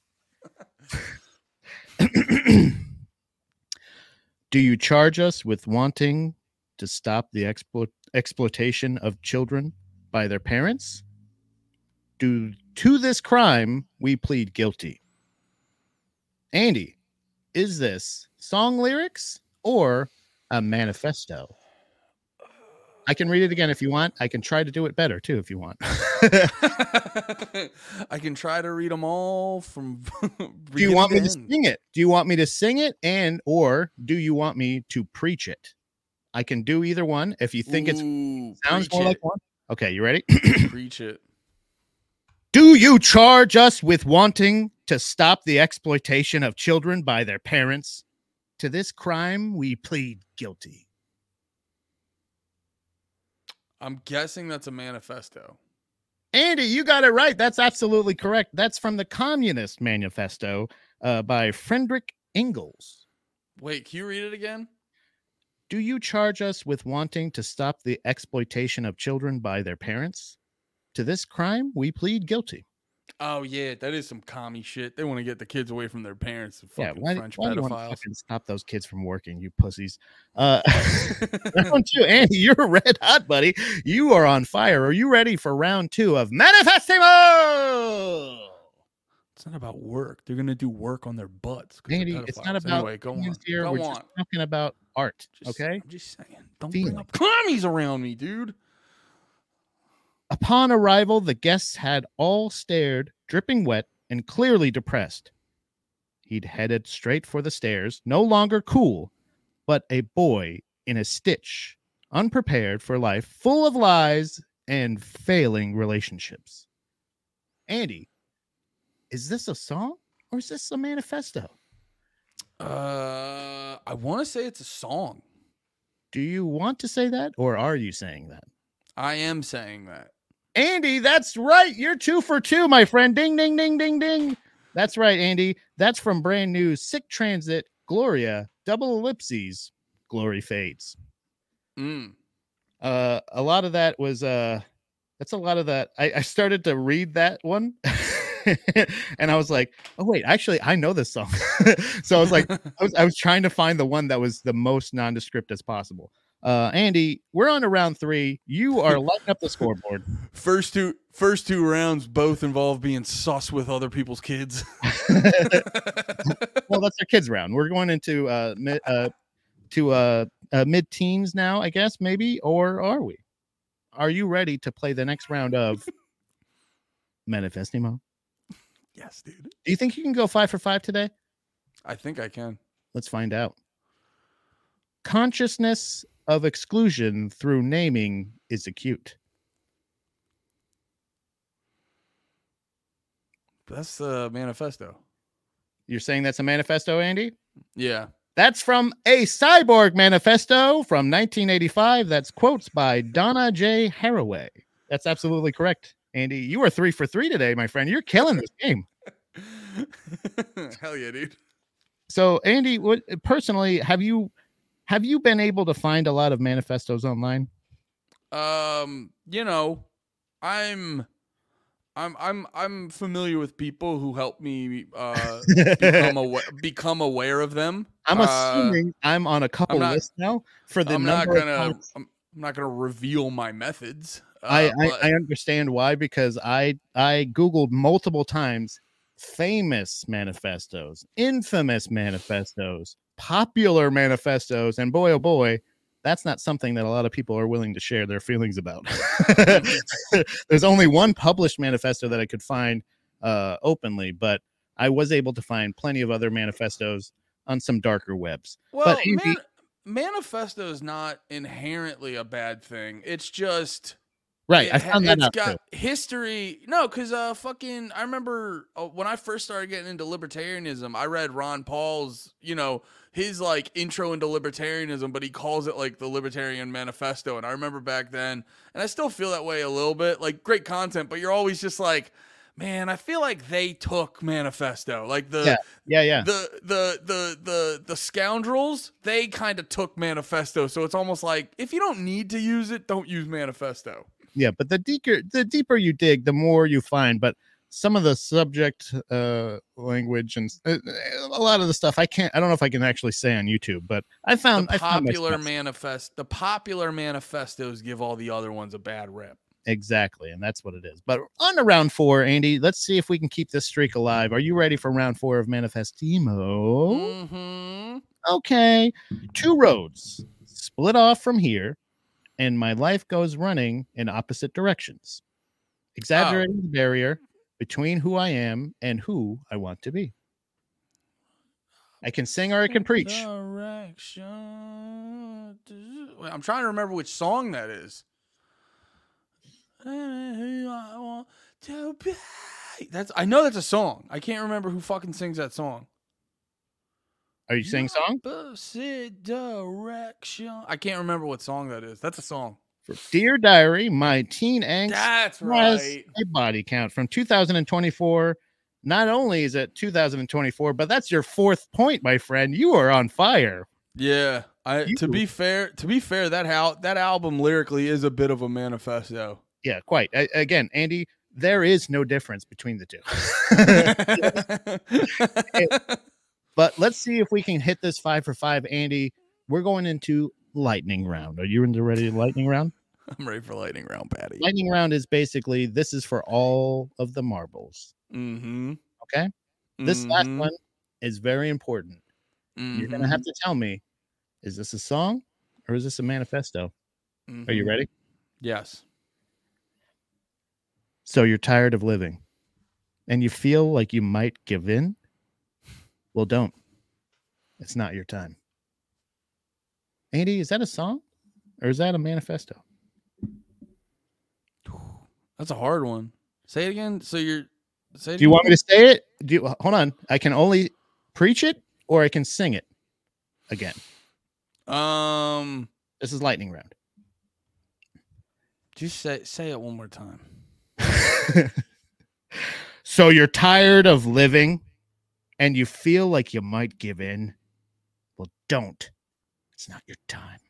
Do you charge us with wanting to stop the exploitation of children by their parents? To this crime, we plead guilty. Andy, is this song lyrics or a manifesto? I can read it again if you want. I can try to do it better too if you want. I can try to read them all from. Do you want me to sing it? Do you want me to sing it or do you want me to preach it? I can do either one. If you think it sounds more like one. Okay, you ready? Preach it. Do you charge us with wanting to stop the exploitation of children by their parents? To this crime, we plead guilty. I'm guessing that's a manifesto. Andy, you got it right. That's absolutely correct. That's from the Communist Manifesto by Friedrich Engels. Wait, can you read it again? Do you charge us with wanting to stop the exploitation of children by their parents? To this crime, we plead guilty. Oh, yeah, that is some commie shit. They want to get the kids away from their parents. Fucking French why do you want pedophiles. to stop those kids from working, you pussies? Round 2, Andy, you're red hot, buddy. You are on fire. Are you ready for round 2 of Manifestimo? It's not about work. They're going to do work on their butts. Andy, it's not about anyway, go on. here. Go We're on. just talking about art, okay? I'm just saying. Don't Feeling. bring up commies around me, dude. Upon arrival, the guests had all stared, dripping wet and clearly depressed. He'd headed straight for the stairs, no longer cool, but a boy in a stitch, unprepared for life, full of lies and failing relationships. Andy, is this a song or is this a manifesto? I want to say it's a song. Do you want to say that, or are you saying that? I am saying that. Andy, that's right. You're 2 for 2, my friend. Ding, ding, ding, ding, ding. That's right, Andy. That's from brand new Sick Transit, Gloria, Double Ellipses, Glory Fades. Mm. A lot of that was that's a lot of that. I started to read that one and I was like, oh wait, actually I know this song. So I was like, I was trying to find the one that was the most nondescript as possible. Andy, we're on to round 3. You are lighting up the scoreboard. First two rounds both involve being sus with other people's kids. Well, that's our kids round. We're going into mid-teens now, I guess, maybe, or are we? Are you ready to play the next round of Manifestimo? Yes, dude. Do you think you can go 5 for 5 today? I think I can. Let's find out. Consciousness of exclusion through naming is acute. That's the manifesto. You're saying that's a manifesto, Andy? Yeah. That's from a Cyborg manifesto from 1985. That's quotes by Donna J. Haraway. That's absolutely correct, Andy. You are 3 for 3 today, my friend. You're killing this game. Hell yeah, dude. So, Andy, what personally have you been able to find a lot of manifestos online? You know, I'm familiar with people who help me become aware of them. I'm assuming I'm on a couple lists now for the I'm number of times. I'm not gonna reveal my methods. I understand why, because I Googled multiple times famous manifestos, infamous manifestos, popular manifestos, and boy, oh boy, that's not something that a lot of people are willing to share their feelings about. There's only one published manifesto that I could find openly, but I was able to find plenty of other manifestos on some darker webs. Well, but manifesto is not inherently a bad thing. It's just right. I found that out got too. History. No, because I remember when I first started getting into libertarianism, I read Ron Paul's, his like intro into libertarianism, but he calls it like the Libertarian Manifesto. And I remember back then, and I still feel that way a little bit, like great content, but you're always just like, man, I feel like they took manifesto. Like the scoundrels, they kind of took manifesto. So it's almost like if you don't need to use it, don't use manifesto. Yeah, but the deeper you dig, the more you find. But some of the subject language and a lot of the stuff I don't know if I can actually say on YouTube, but the popular manifestos give all the other ones a bad rep. Exactly, and that's what it is. But on to round 4, Andy. Let's see if we can keep this streak alive. Are you ready for round 4 of Manifestimo? Mm-hmm. Okay. 2 roads split off from here, and my life goes running in opposite directions, exaggerating the barrier between who I am and who I want to be. I can sing or I can preach. Direction. I'm trying to remember which song that is. I want to be. I know that's a song. I can't remember who fucking sings that song. Are you singing song? Opposite direction. I can't remember what song that is. That's a song. For Dear Diary, my teen angst That's has right. a body count from 2024. Not only is it 2024, but that's your 4th point, my friend. You are on fire. Yeah. To be fair, that album lyrically is a bit of a manifesto. Yeah, quite. Again, Andy, there is no difference between the two. But let's see if we can hit this 5 for 5, Andy. We're going into lightning round. Are you ready to lightning round? I'm ready for lightning round, Patty. Lightning round is basically, this is for all of the marbles. Mm-hmm. Okay? This last one is very important. Mm-hmm. You're going to have to tell me, is this a song or is this a manifesto? Mm-hmm. Are you ready? Yes. So you're tired of living and you feel like you might give in? Well, don't. It's not your time. Andy, is that a song or is that a manifesto? That's a hard one. Say it again. Do you want me to say it? Hold on. I can only preach it or I can sing it again. Um, This is lightning round. just say it one more time. So you're tired of living and you feel like you might give in. Well, don't. It's not your time.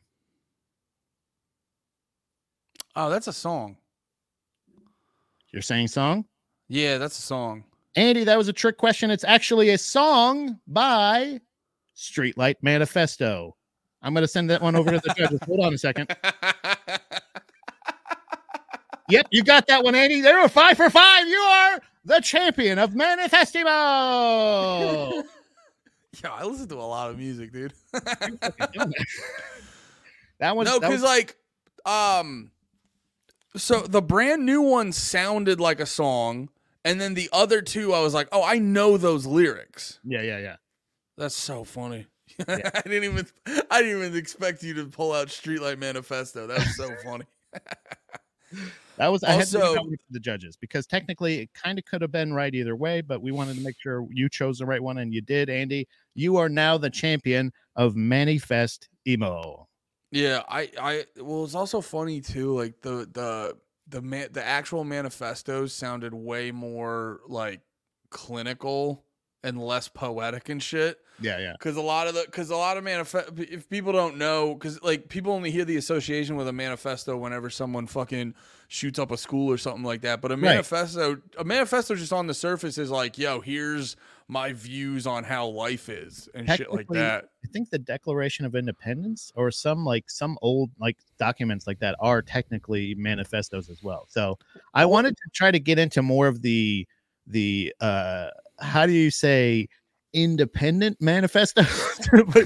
Oh, that's a song. You're saying song? Yeah, that's a song. Andy, that was a trick question. It's actually a song by Streetlight Manifesto. I'm going to send that one over to the judges. Hold on a second. Yep, you got that one, Andy. There were 5 for 5. You are the champion of Manifestimo. Yeah, I listen to a lot of music, dude. That one. No, because like, so the brand new one sounded like a song, and then the other two, I was like, oh, I know those lyrics. Yeah. That's so funny. Yeah. I didn't even expect you to pull out Streetlight Manifesto. That was so funny. That was I had to Also- give that one to the judges because technically it kind of could have been right either way, but we wanted to make sure you chose the right one, and you did, Andy. You are now the champion of Manifest Emo. Yeah, well, it's also funny too. Like the actual manifestos sounded way more like clinical and less poetic and shit. Yeah. Because a lot of manifest, if people don't know, because like people only hear the association with a manifesto whenever someone fucking shoots up a school or something like that. But a manifesto just on the surface is like, yo, here's my views on how life is and shit like that. I think the Declaration of Independence or some old like documents like that are technically manifestos as well. So I wanted to try to get into more of the how do you say independent manifesto? Those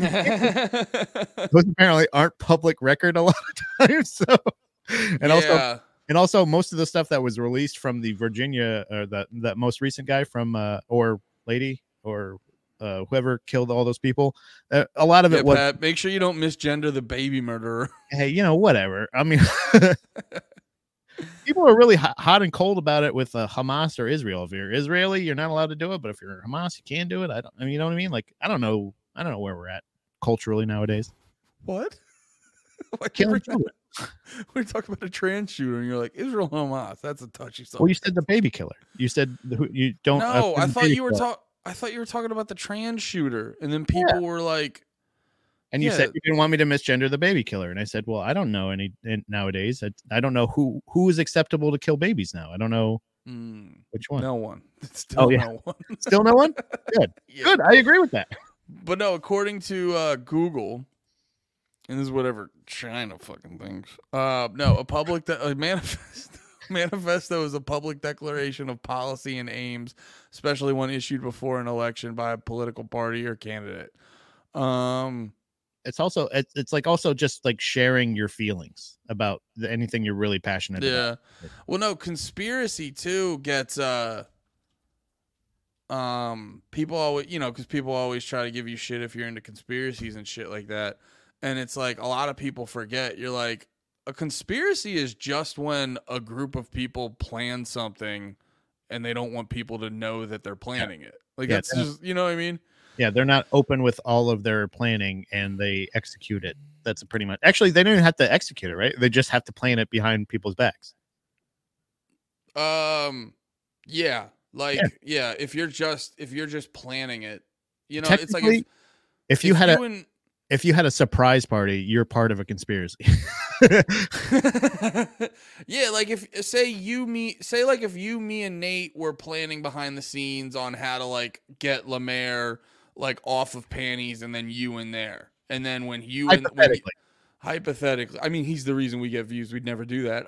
apparently aren't public record a lot of times. So and also most of the stuff that was released from the Virginia or that most recent guy from or lady or whoever killed all those people, a lot of it was Pat, make sure you don't misgender the baby murderer. Hey, whatever. I mean, people are really hot and cold about it with Hamas or Israel. If you're Israeli, you're not allowed to do it, but if you're Hamas, you can do it. I mean, you know what I mean? Like, I don't know where we're at culturally nowadays. What? Killing children. We're talking about a trans shooter, and you're like, Israel Hamas. That's a touchy subject. Well, you said the baby killer. You said you don't. No, I thought you were talking about the trans shooter, and then people were like, and you said you didn't want me to misgender the baby killer, and I said, well, I don't know any nowadays. I don't know who is acceptable to kill babies now. I don't know which one. No one. Still no one. Still no one. Good. Yeah. Good. I agree with that. But no, according to Google, and this is whatever China fucking thinks. No, a manifesto is a public declaration of policy and aims, especially when issued before an election by a political party or candidate. It's also it's like also just like sharing your feelings about anything you're really passionate about. Yeah. Well, no, conspiracy too gets people always, because people always try to give you shit if you're into conspiracies and shit like that. And it's like a lot of people forget. You're like, a conspiracy is just when a group of people plan something and they don't want people to know that they're planning it. Like that's just, you know what I mean? Yeah, they're not open with all of their planning and they execute it. That's pretty much. Actually, they don't even have to execute it, right? They just have to plan it behind people's backs. Yeah. Like, yeah, if you're just planning it, it's like if you had a surprise party, you're part of a conspiracy. Yeah, like if you, me, and Nate were planning behind the scenes on how to like get Lemaire like off of panties and then you in there, and then when you hypothetically, I mean, he's the reason we get views. We'd never do that.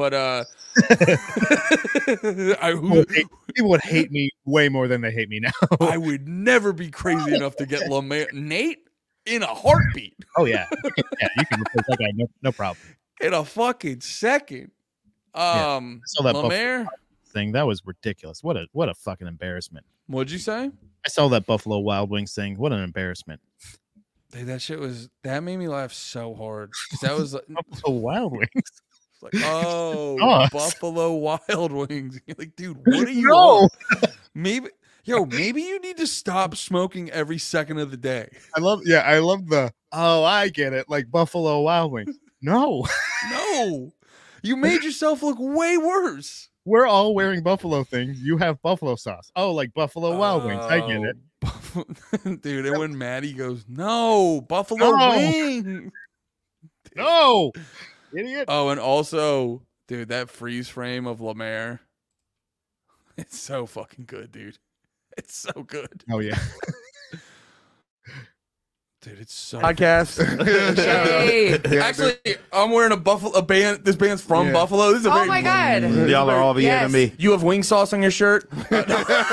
People would hate me way more than they hate me now. I would never be crazy enough to get Nate in a heartbeat. Oh yeah, you can replace that guy, no problem. In a fucking second. I saw that Lemaire thing. That was ridiculous. What a fucking embarrassment. What'd you say? I saw that Buffalo Wild Wings thing. What an embarrassment. Dude, that made me laugh so hard. That was Buffalo Wild Wings. It's like, oh, Buffalo Wild Wings. You're like, dude, what are you No. on? Maybe Yo, maybe you need to stop smoking every second of the day. I love the, oh, I get it, like Buffalo Wild Wings. No, No, you made yourself look way worse. we're all wearing buffalo things. You have buffalo sauce. Oh, like Buffalo Wild Wings. I get it. Dude, and when Maddie goes, no, Buffalo No. wing. No, idiot. Oh, and also, dude, that freeze frame of Lemaire. It's so fucking good, dude. It's so good. Oh yeah. Dude, it's so Podcast. Yay. Actually, I'm wearing a band. This band's from Buffalo. This is a Oh very my God. Y'all are all the Yes. enemy. You have wing sauce on your shirt? Do I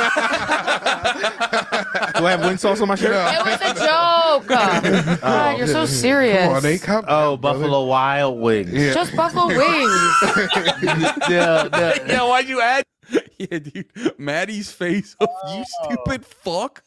have wing sauce on my shirt? It was a joke. God, you're so serious. Come on, they come. Oh, Buffalo Wild Wings. Yeah. Just Buffalo wings. Yeah, why'd you add? Yeah, dude. Maddie's face of you stupid fuck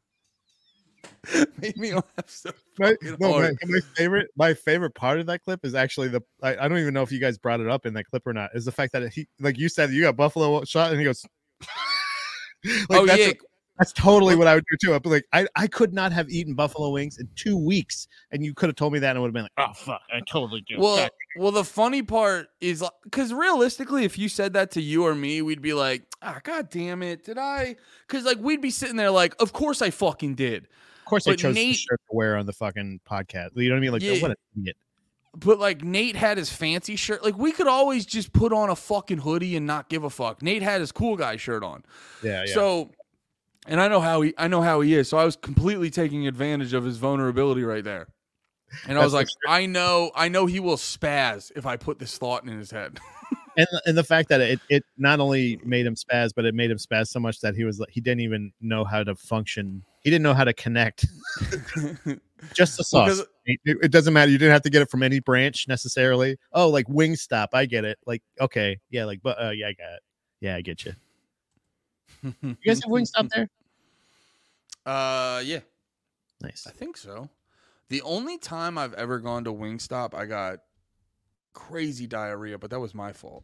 made me laugh so fucking hard. My favorite part of that clip is actually I don't even know if you guys brought it up in that clip or not, is the fact that he, like you said, you got buffalo shot and he goes like, Oh, yeah. that's totally what I would do too. I'd be like, I could not have eaten buffalo wings in 2 weeks, and you could have told me that and I would have been like, oh fuck, I totally do. Well, the funny part is, because realistically, if you said that to you or me, we'd be like, God damn it, did I? Because like we'd be sitting there like, of course I fucking did. Of course, I but chose the Nate- shirt to wear on the fucking podcast. You know what I mean? Like, Yeah. what an idiot. But like Nate had his fancy shirt. Like we could always just put on a fucking hoodie and not give a fuck. Nate had his cool guy shirt on. Yeah. So, and I know how he is. So I was completely taking advantage of his vulnerability right there. And I was like, I know he will spaz if I put this thought in his head. And the fact that it not only made him spaz, but it made him spaz so much that he was like, he didn't even know how to function. He didn't know how to connect. Just the sauce. It doesn't matter. You didn't have to get it from any branch necessarily. Oh, like Wingstop. I get it. Like, okay. Yeah. Like, but yeah, I got it. Yeah, I get you. You guys have Wingstop there? Yeah, Nice. I think so. The only time I've ever gone to Wingstop, I got crazy diarrhea, but that was my fault.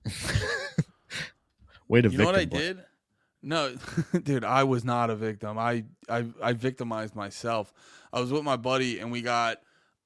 Way to You know what I victim blame. did? No, dude, I was not a victim. I victimized myself. I was with my buddy and we got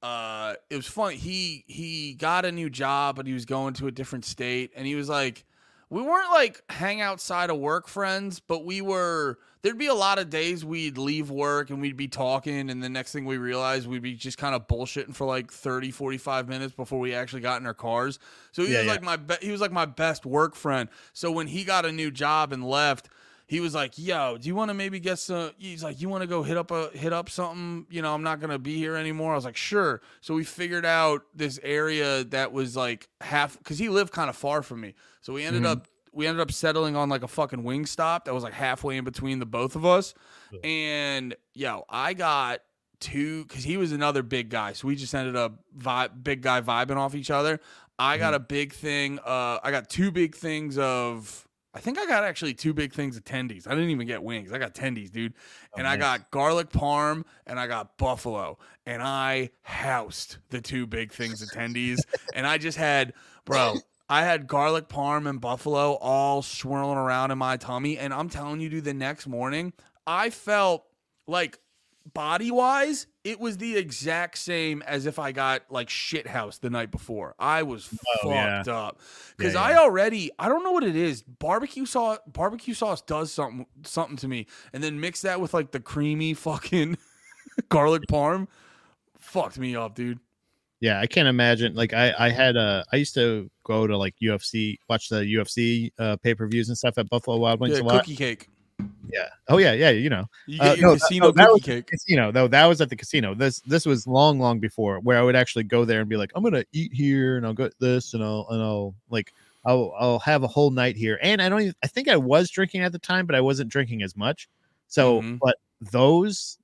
it was funny. He got a new job, but he was going to a different state, and he was like, we weren't like hang outside of work friends, but there'd be a lot of days we'd leave work and we'd be talking, and the next thing we realized we'd be just kind of bullshitting for like 30, 45 minutes before we actually got in our cars. So he was like my best work friend. So when he got a new job and left, he was like, yo, do you want to maybe get some, he's like, you want to go hit up something? You know, I'm not going to be here anymore. I was like, sure. So we figured out this area that was like cause he lived kind of far from me. So we ended up settling on like a fucking Wingstop that was like halfway in between the both of us. And yo, I got cause he was another big guy. So we just ended up big guy vibing off each other. I got a big thing. I got two big things I think I got actually two big things of tendies. I didn't even get wings. I got tendies, dude. And I got garlic parm and I got buffalo. And I housed the two big things of tendies. And I just had, I had garlic parm and buffalo all swirling around in my tummy. And I'm telling you, dude, the next morning, I felt like body-wise, it was the exact same as if I got like shit house the night before. I was fucked up because I don't know what it is. Barbecue sauce does something to me, and then mix that with like the creamy fucking garlic parm, fucked me up, dude. Yeah, I can't imagine. Like I used to go to like UFC, watch the UFC pay-per-views and stuff at Buffalo Wild Wings a lot. Cookie cake. Yeah. Oh yeah, you know. You get your casino cookie cake. Casino, though, that was at the casino. This was long before, where I would actually go there and be like, I'm gonna eat here and I'll get this and I'll have a whole night here. And I think I was drinking at the time, but I wasn't drinking as much. So but those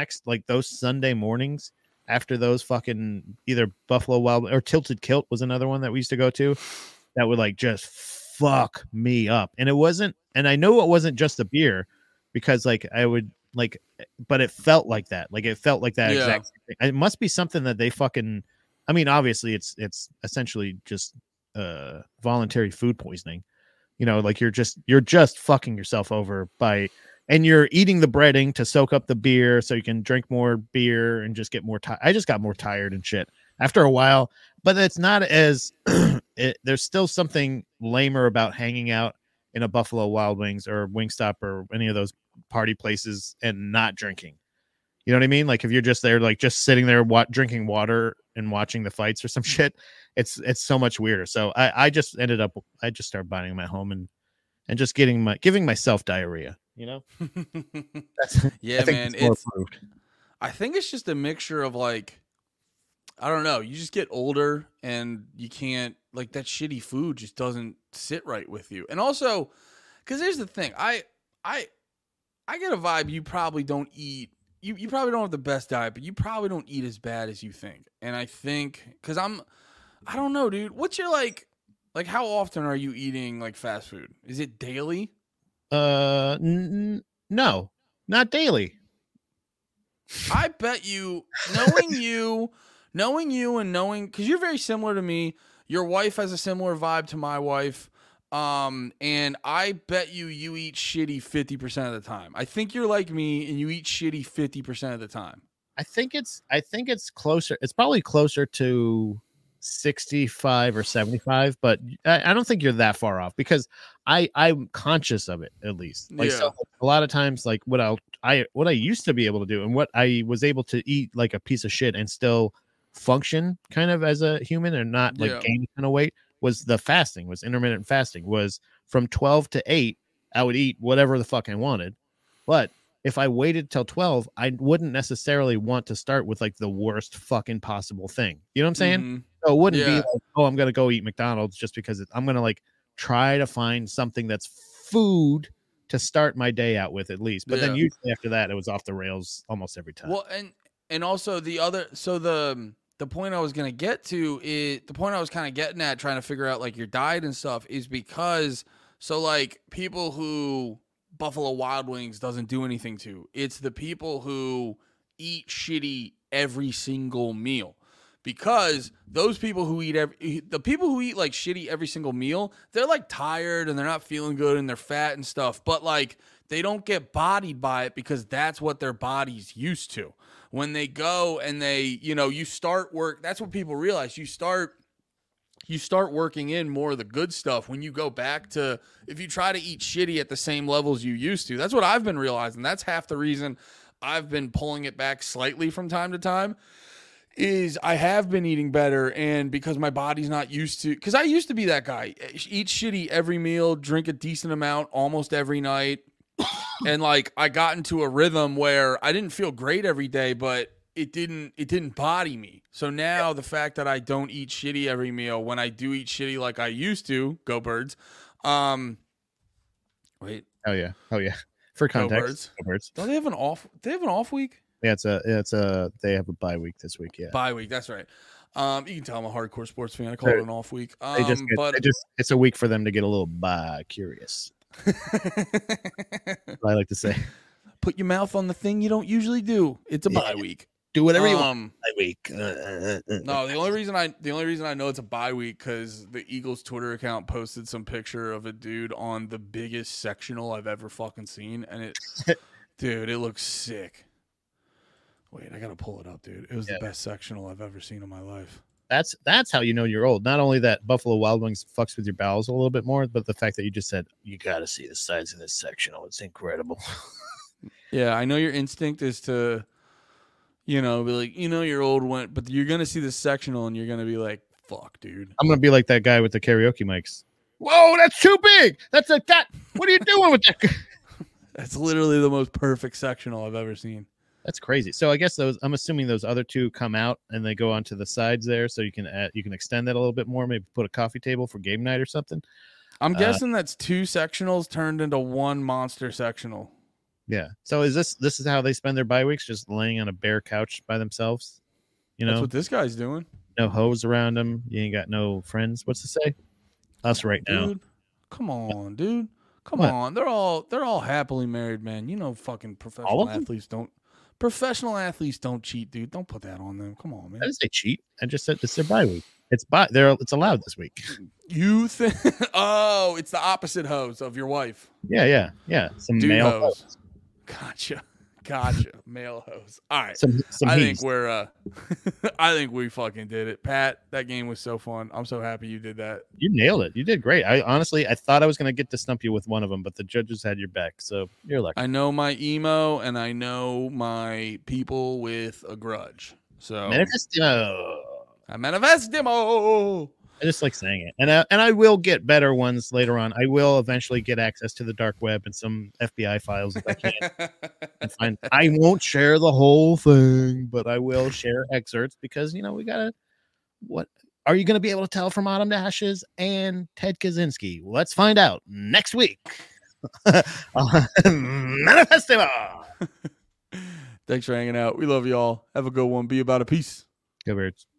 Sunday mornings after those fucking either Buffalo Wild or Tilted Kilt was another one that we used to go to, that would like just fuck me up. And it wasn't, and I know it wasn't just the beer, because like I would like, but it felt like that. Like it felt like that exact thing. It must be something that they fucking, I mean, obviously it's essentially just voluntary food poisoning. You know, like you're just fucking yourself over by and you're eating the breading to soak up the beer so you can drink more beer and just get more tired. I just got more tired and shit after a while, but it's not as there's still something lamer about hanging out in a Buffalo Wild Wings or Wingstop or any of those party places and not drinking. You know what I mean? Like if you're just there, like just sitting there drinking water and watching the fights or some shit, it's so much weirder. So I just started buying them at home and just giving myself diarrhea, you know? Yeah, man. I think it's just a mixture of like, I don't know. You just get older and you can't, like, that shitty food just doesn't sit right with you. And also, because here's the thing, I get a vibe you probably don't eat. You probably don't have the best diet, but you probably don't eat as bad as you think. And I think, because I don't know, dude. What's your like how often are you eating like fast food? Is it daily? No, not daily. I bet you, knowing you and knowing, because you're very similar to me. Your wife has a similar vibe to my wife. And I bet you eat shitty 50% of the time. I think you're like me and you eat shitty 50% of the time. I think it's closer. It's probably closer to 65 or 75, but I don't think you're that far off because I'm conscious of it at least. Like so a lot of times, like what I used to be able to do and what I was able to eat like a piece of shit and still function kind of as a human and not like gain kind of weight was intermittent fasting. Was from 12 to 8, I would eat whatever the fuck I wanted. But if I waited till 12, I wouldn't necessarily want to start with like the worst fucking possible thing. You know what I'm saying? Mm-hmm. So it wouldn't be like, oh, I'm going to go eat McDonald's just because I'm going to like try to find something that's food to start my day out with at least. But then usually after that, it was off the rails almost every time. Well, and also the point I was going to get to is the point I was kind of getting at trying to figure out like your diet and stuff is because so like people who Buffalo Wild Wings doesn't do anything to, it's the people who eat shitty every single meal, because those people who eat the people who eat like shitty every single meal, they're like tired and they're not feeling good and they're fat and stuff, but like they don't get bodied by it because that's what their body's used to. When they go and they, you start work, that's what people realize. You start working in more of the good stuff when you go back to, if you try to eat shitty at the same levels you used to. That's what I've been realizing. That's half the reason I've been pulling it back slightly from time to time, is I have been eating better, and because my body's not used to, because I used to be that guy, eat shitty every meal, drink a decent amount almost every night. And like I got into a rhythm where I didn't feel great every day, but it didn't body me. So now the fact that I don't eat shitty every meal, when I do eat shitty like I used to, go Birds. Wait. Oh yeah. For context, go Birds. Don't they have an off? They have an off week. Yeah, they have a bye week this week. Yeah, bye week. That's right. You can tell I'm a hardcore sports fan. I call it an off week. It's a week for them to get a little curious. I like to say, put your mouth on the thing you don't usually do. It's a bye week. Do whatever you want. Bye week. No, the only reason I know it's a bye week because the Eagles Twitter account posted some picture of a dude on the biggest sectional I've ever fucking seen, and dude, it looks sick. Wait, I gotta pull it up, dude. It was the best sectional I've ever seen in my life. That's how you know you're old. Not only that Buffalo Wild Wings fucks with your bowels a little bit more, but the fact that you just said, you got to see the size of this sectional. It's incredible. Yeah, I know your instinct is to, be like, you're old, but you're going to see the sectional and you're going to be like, fuck, dude. I'm going to be like that guy with the karaoke mics. Whoa, that's too big. What are you doing with that? That's literally the most perfect sectional I've ever seen. That's crazy. So I guess I'm assuming those other two come out and they go onto the sides there, so you can extend that a little bit more. Maybe put a coffee table for game night or something. I'm guessing that's two sectionals turned into one monster sectional. Yeah. So is this is how they spend their bye weeks, just laying on a bare couch by themselves? That's what this guy's doing. No hoes around them. You ain't got no friends. What's to say? Us right now. Come on, dude. Come on. They're all happily married, man. Fucking professional athletes don't. Professional athletes don't cheat, dude. Don't put that on them. Come on, man. I didn't say cheat. I just said it's their bye week. It's allowed this week. You think? Oh, it's the opposite hose of your wife. Yeah. Some dude male hose. Gotcha. Male hose. All right. Some I heat. think we're I think we fucking did it. Pat, that game was so fun. I'm so happy you did that. You nailed it. You did great. I thought I was going to get to stump you with one of them, but the judges had your back, so you're lucky. I know my emo and I know my people with a grudge. So Manifestimo. I manifestimo. I just like saying it, and I will get better ones later on. I will eventually get access to the dark web and some FBI files if I can. And find. I won't share the whole thing, but I will share excerpts because we gotta. What are you going to be able to tell from Autumn to Ashes and Ted Kaczynski? Let's find out next week. Manifestimo. Thanks for hanging out. We love you all. Have a good one. Be about a peace. Go Birds.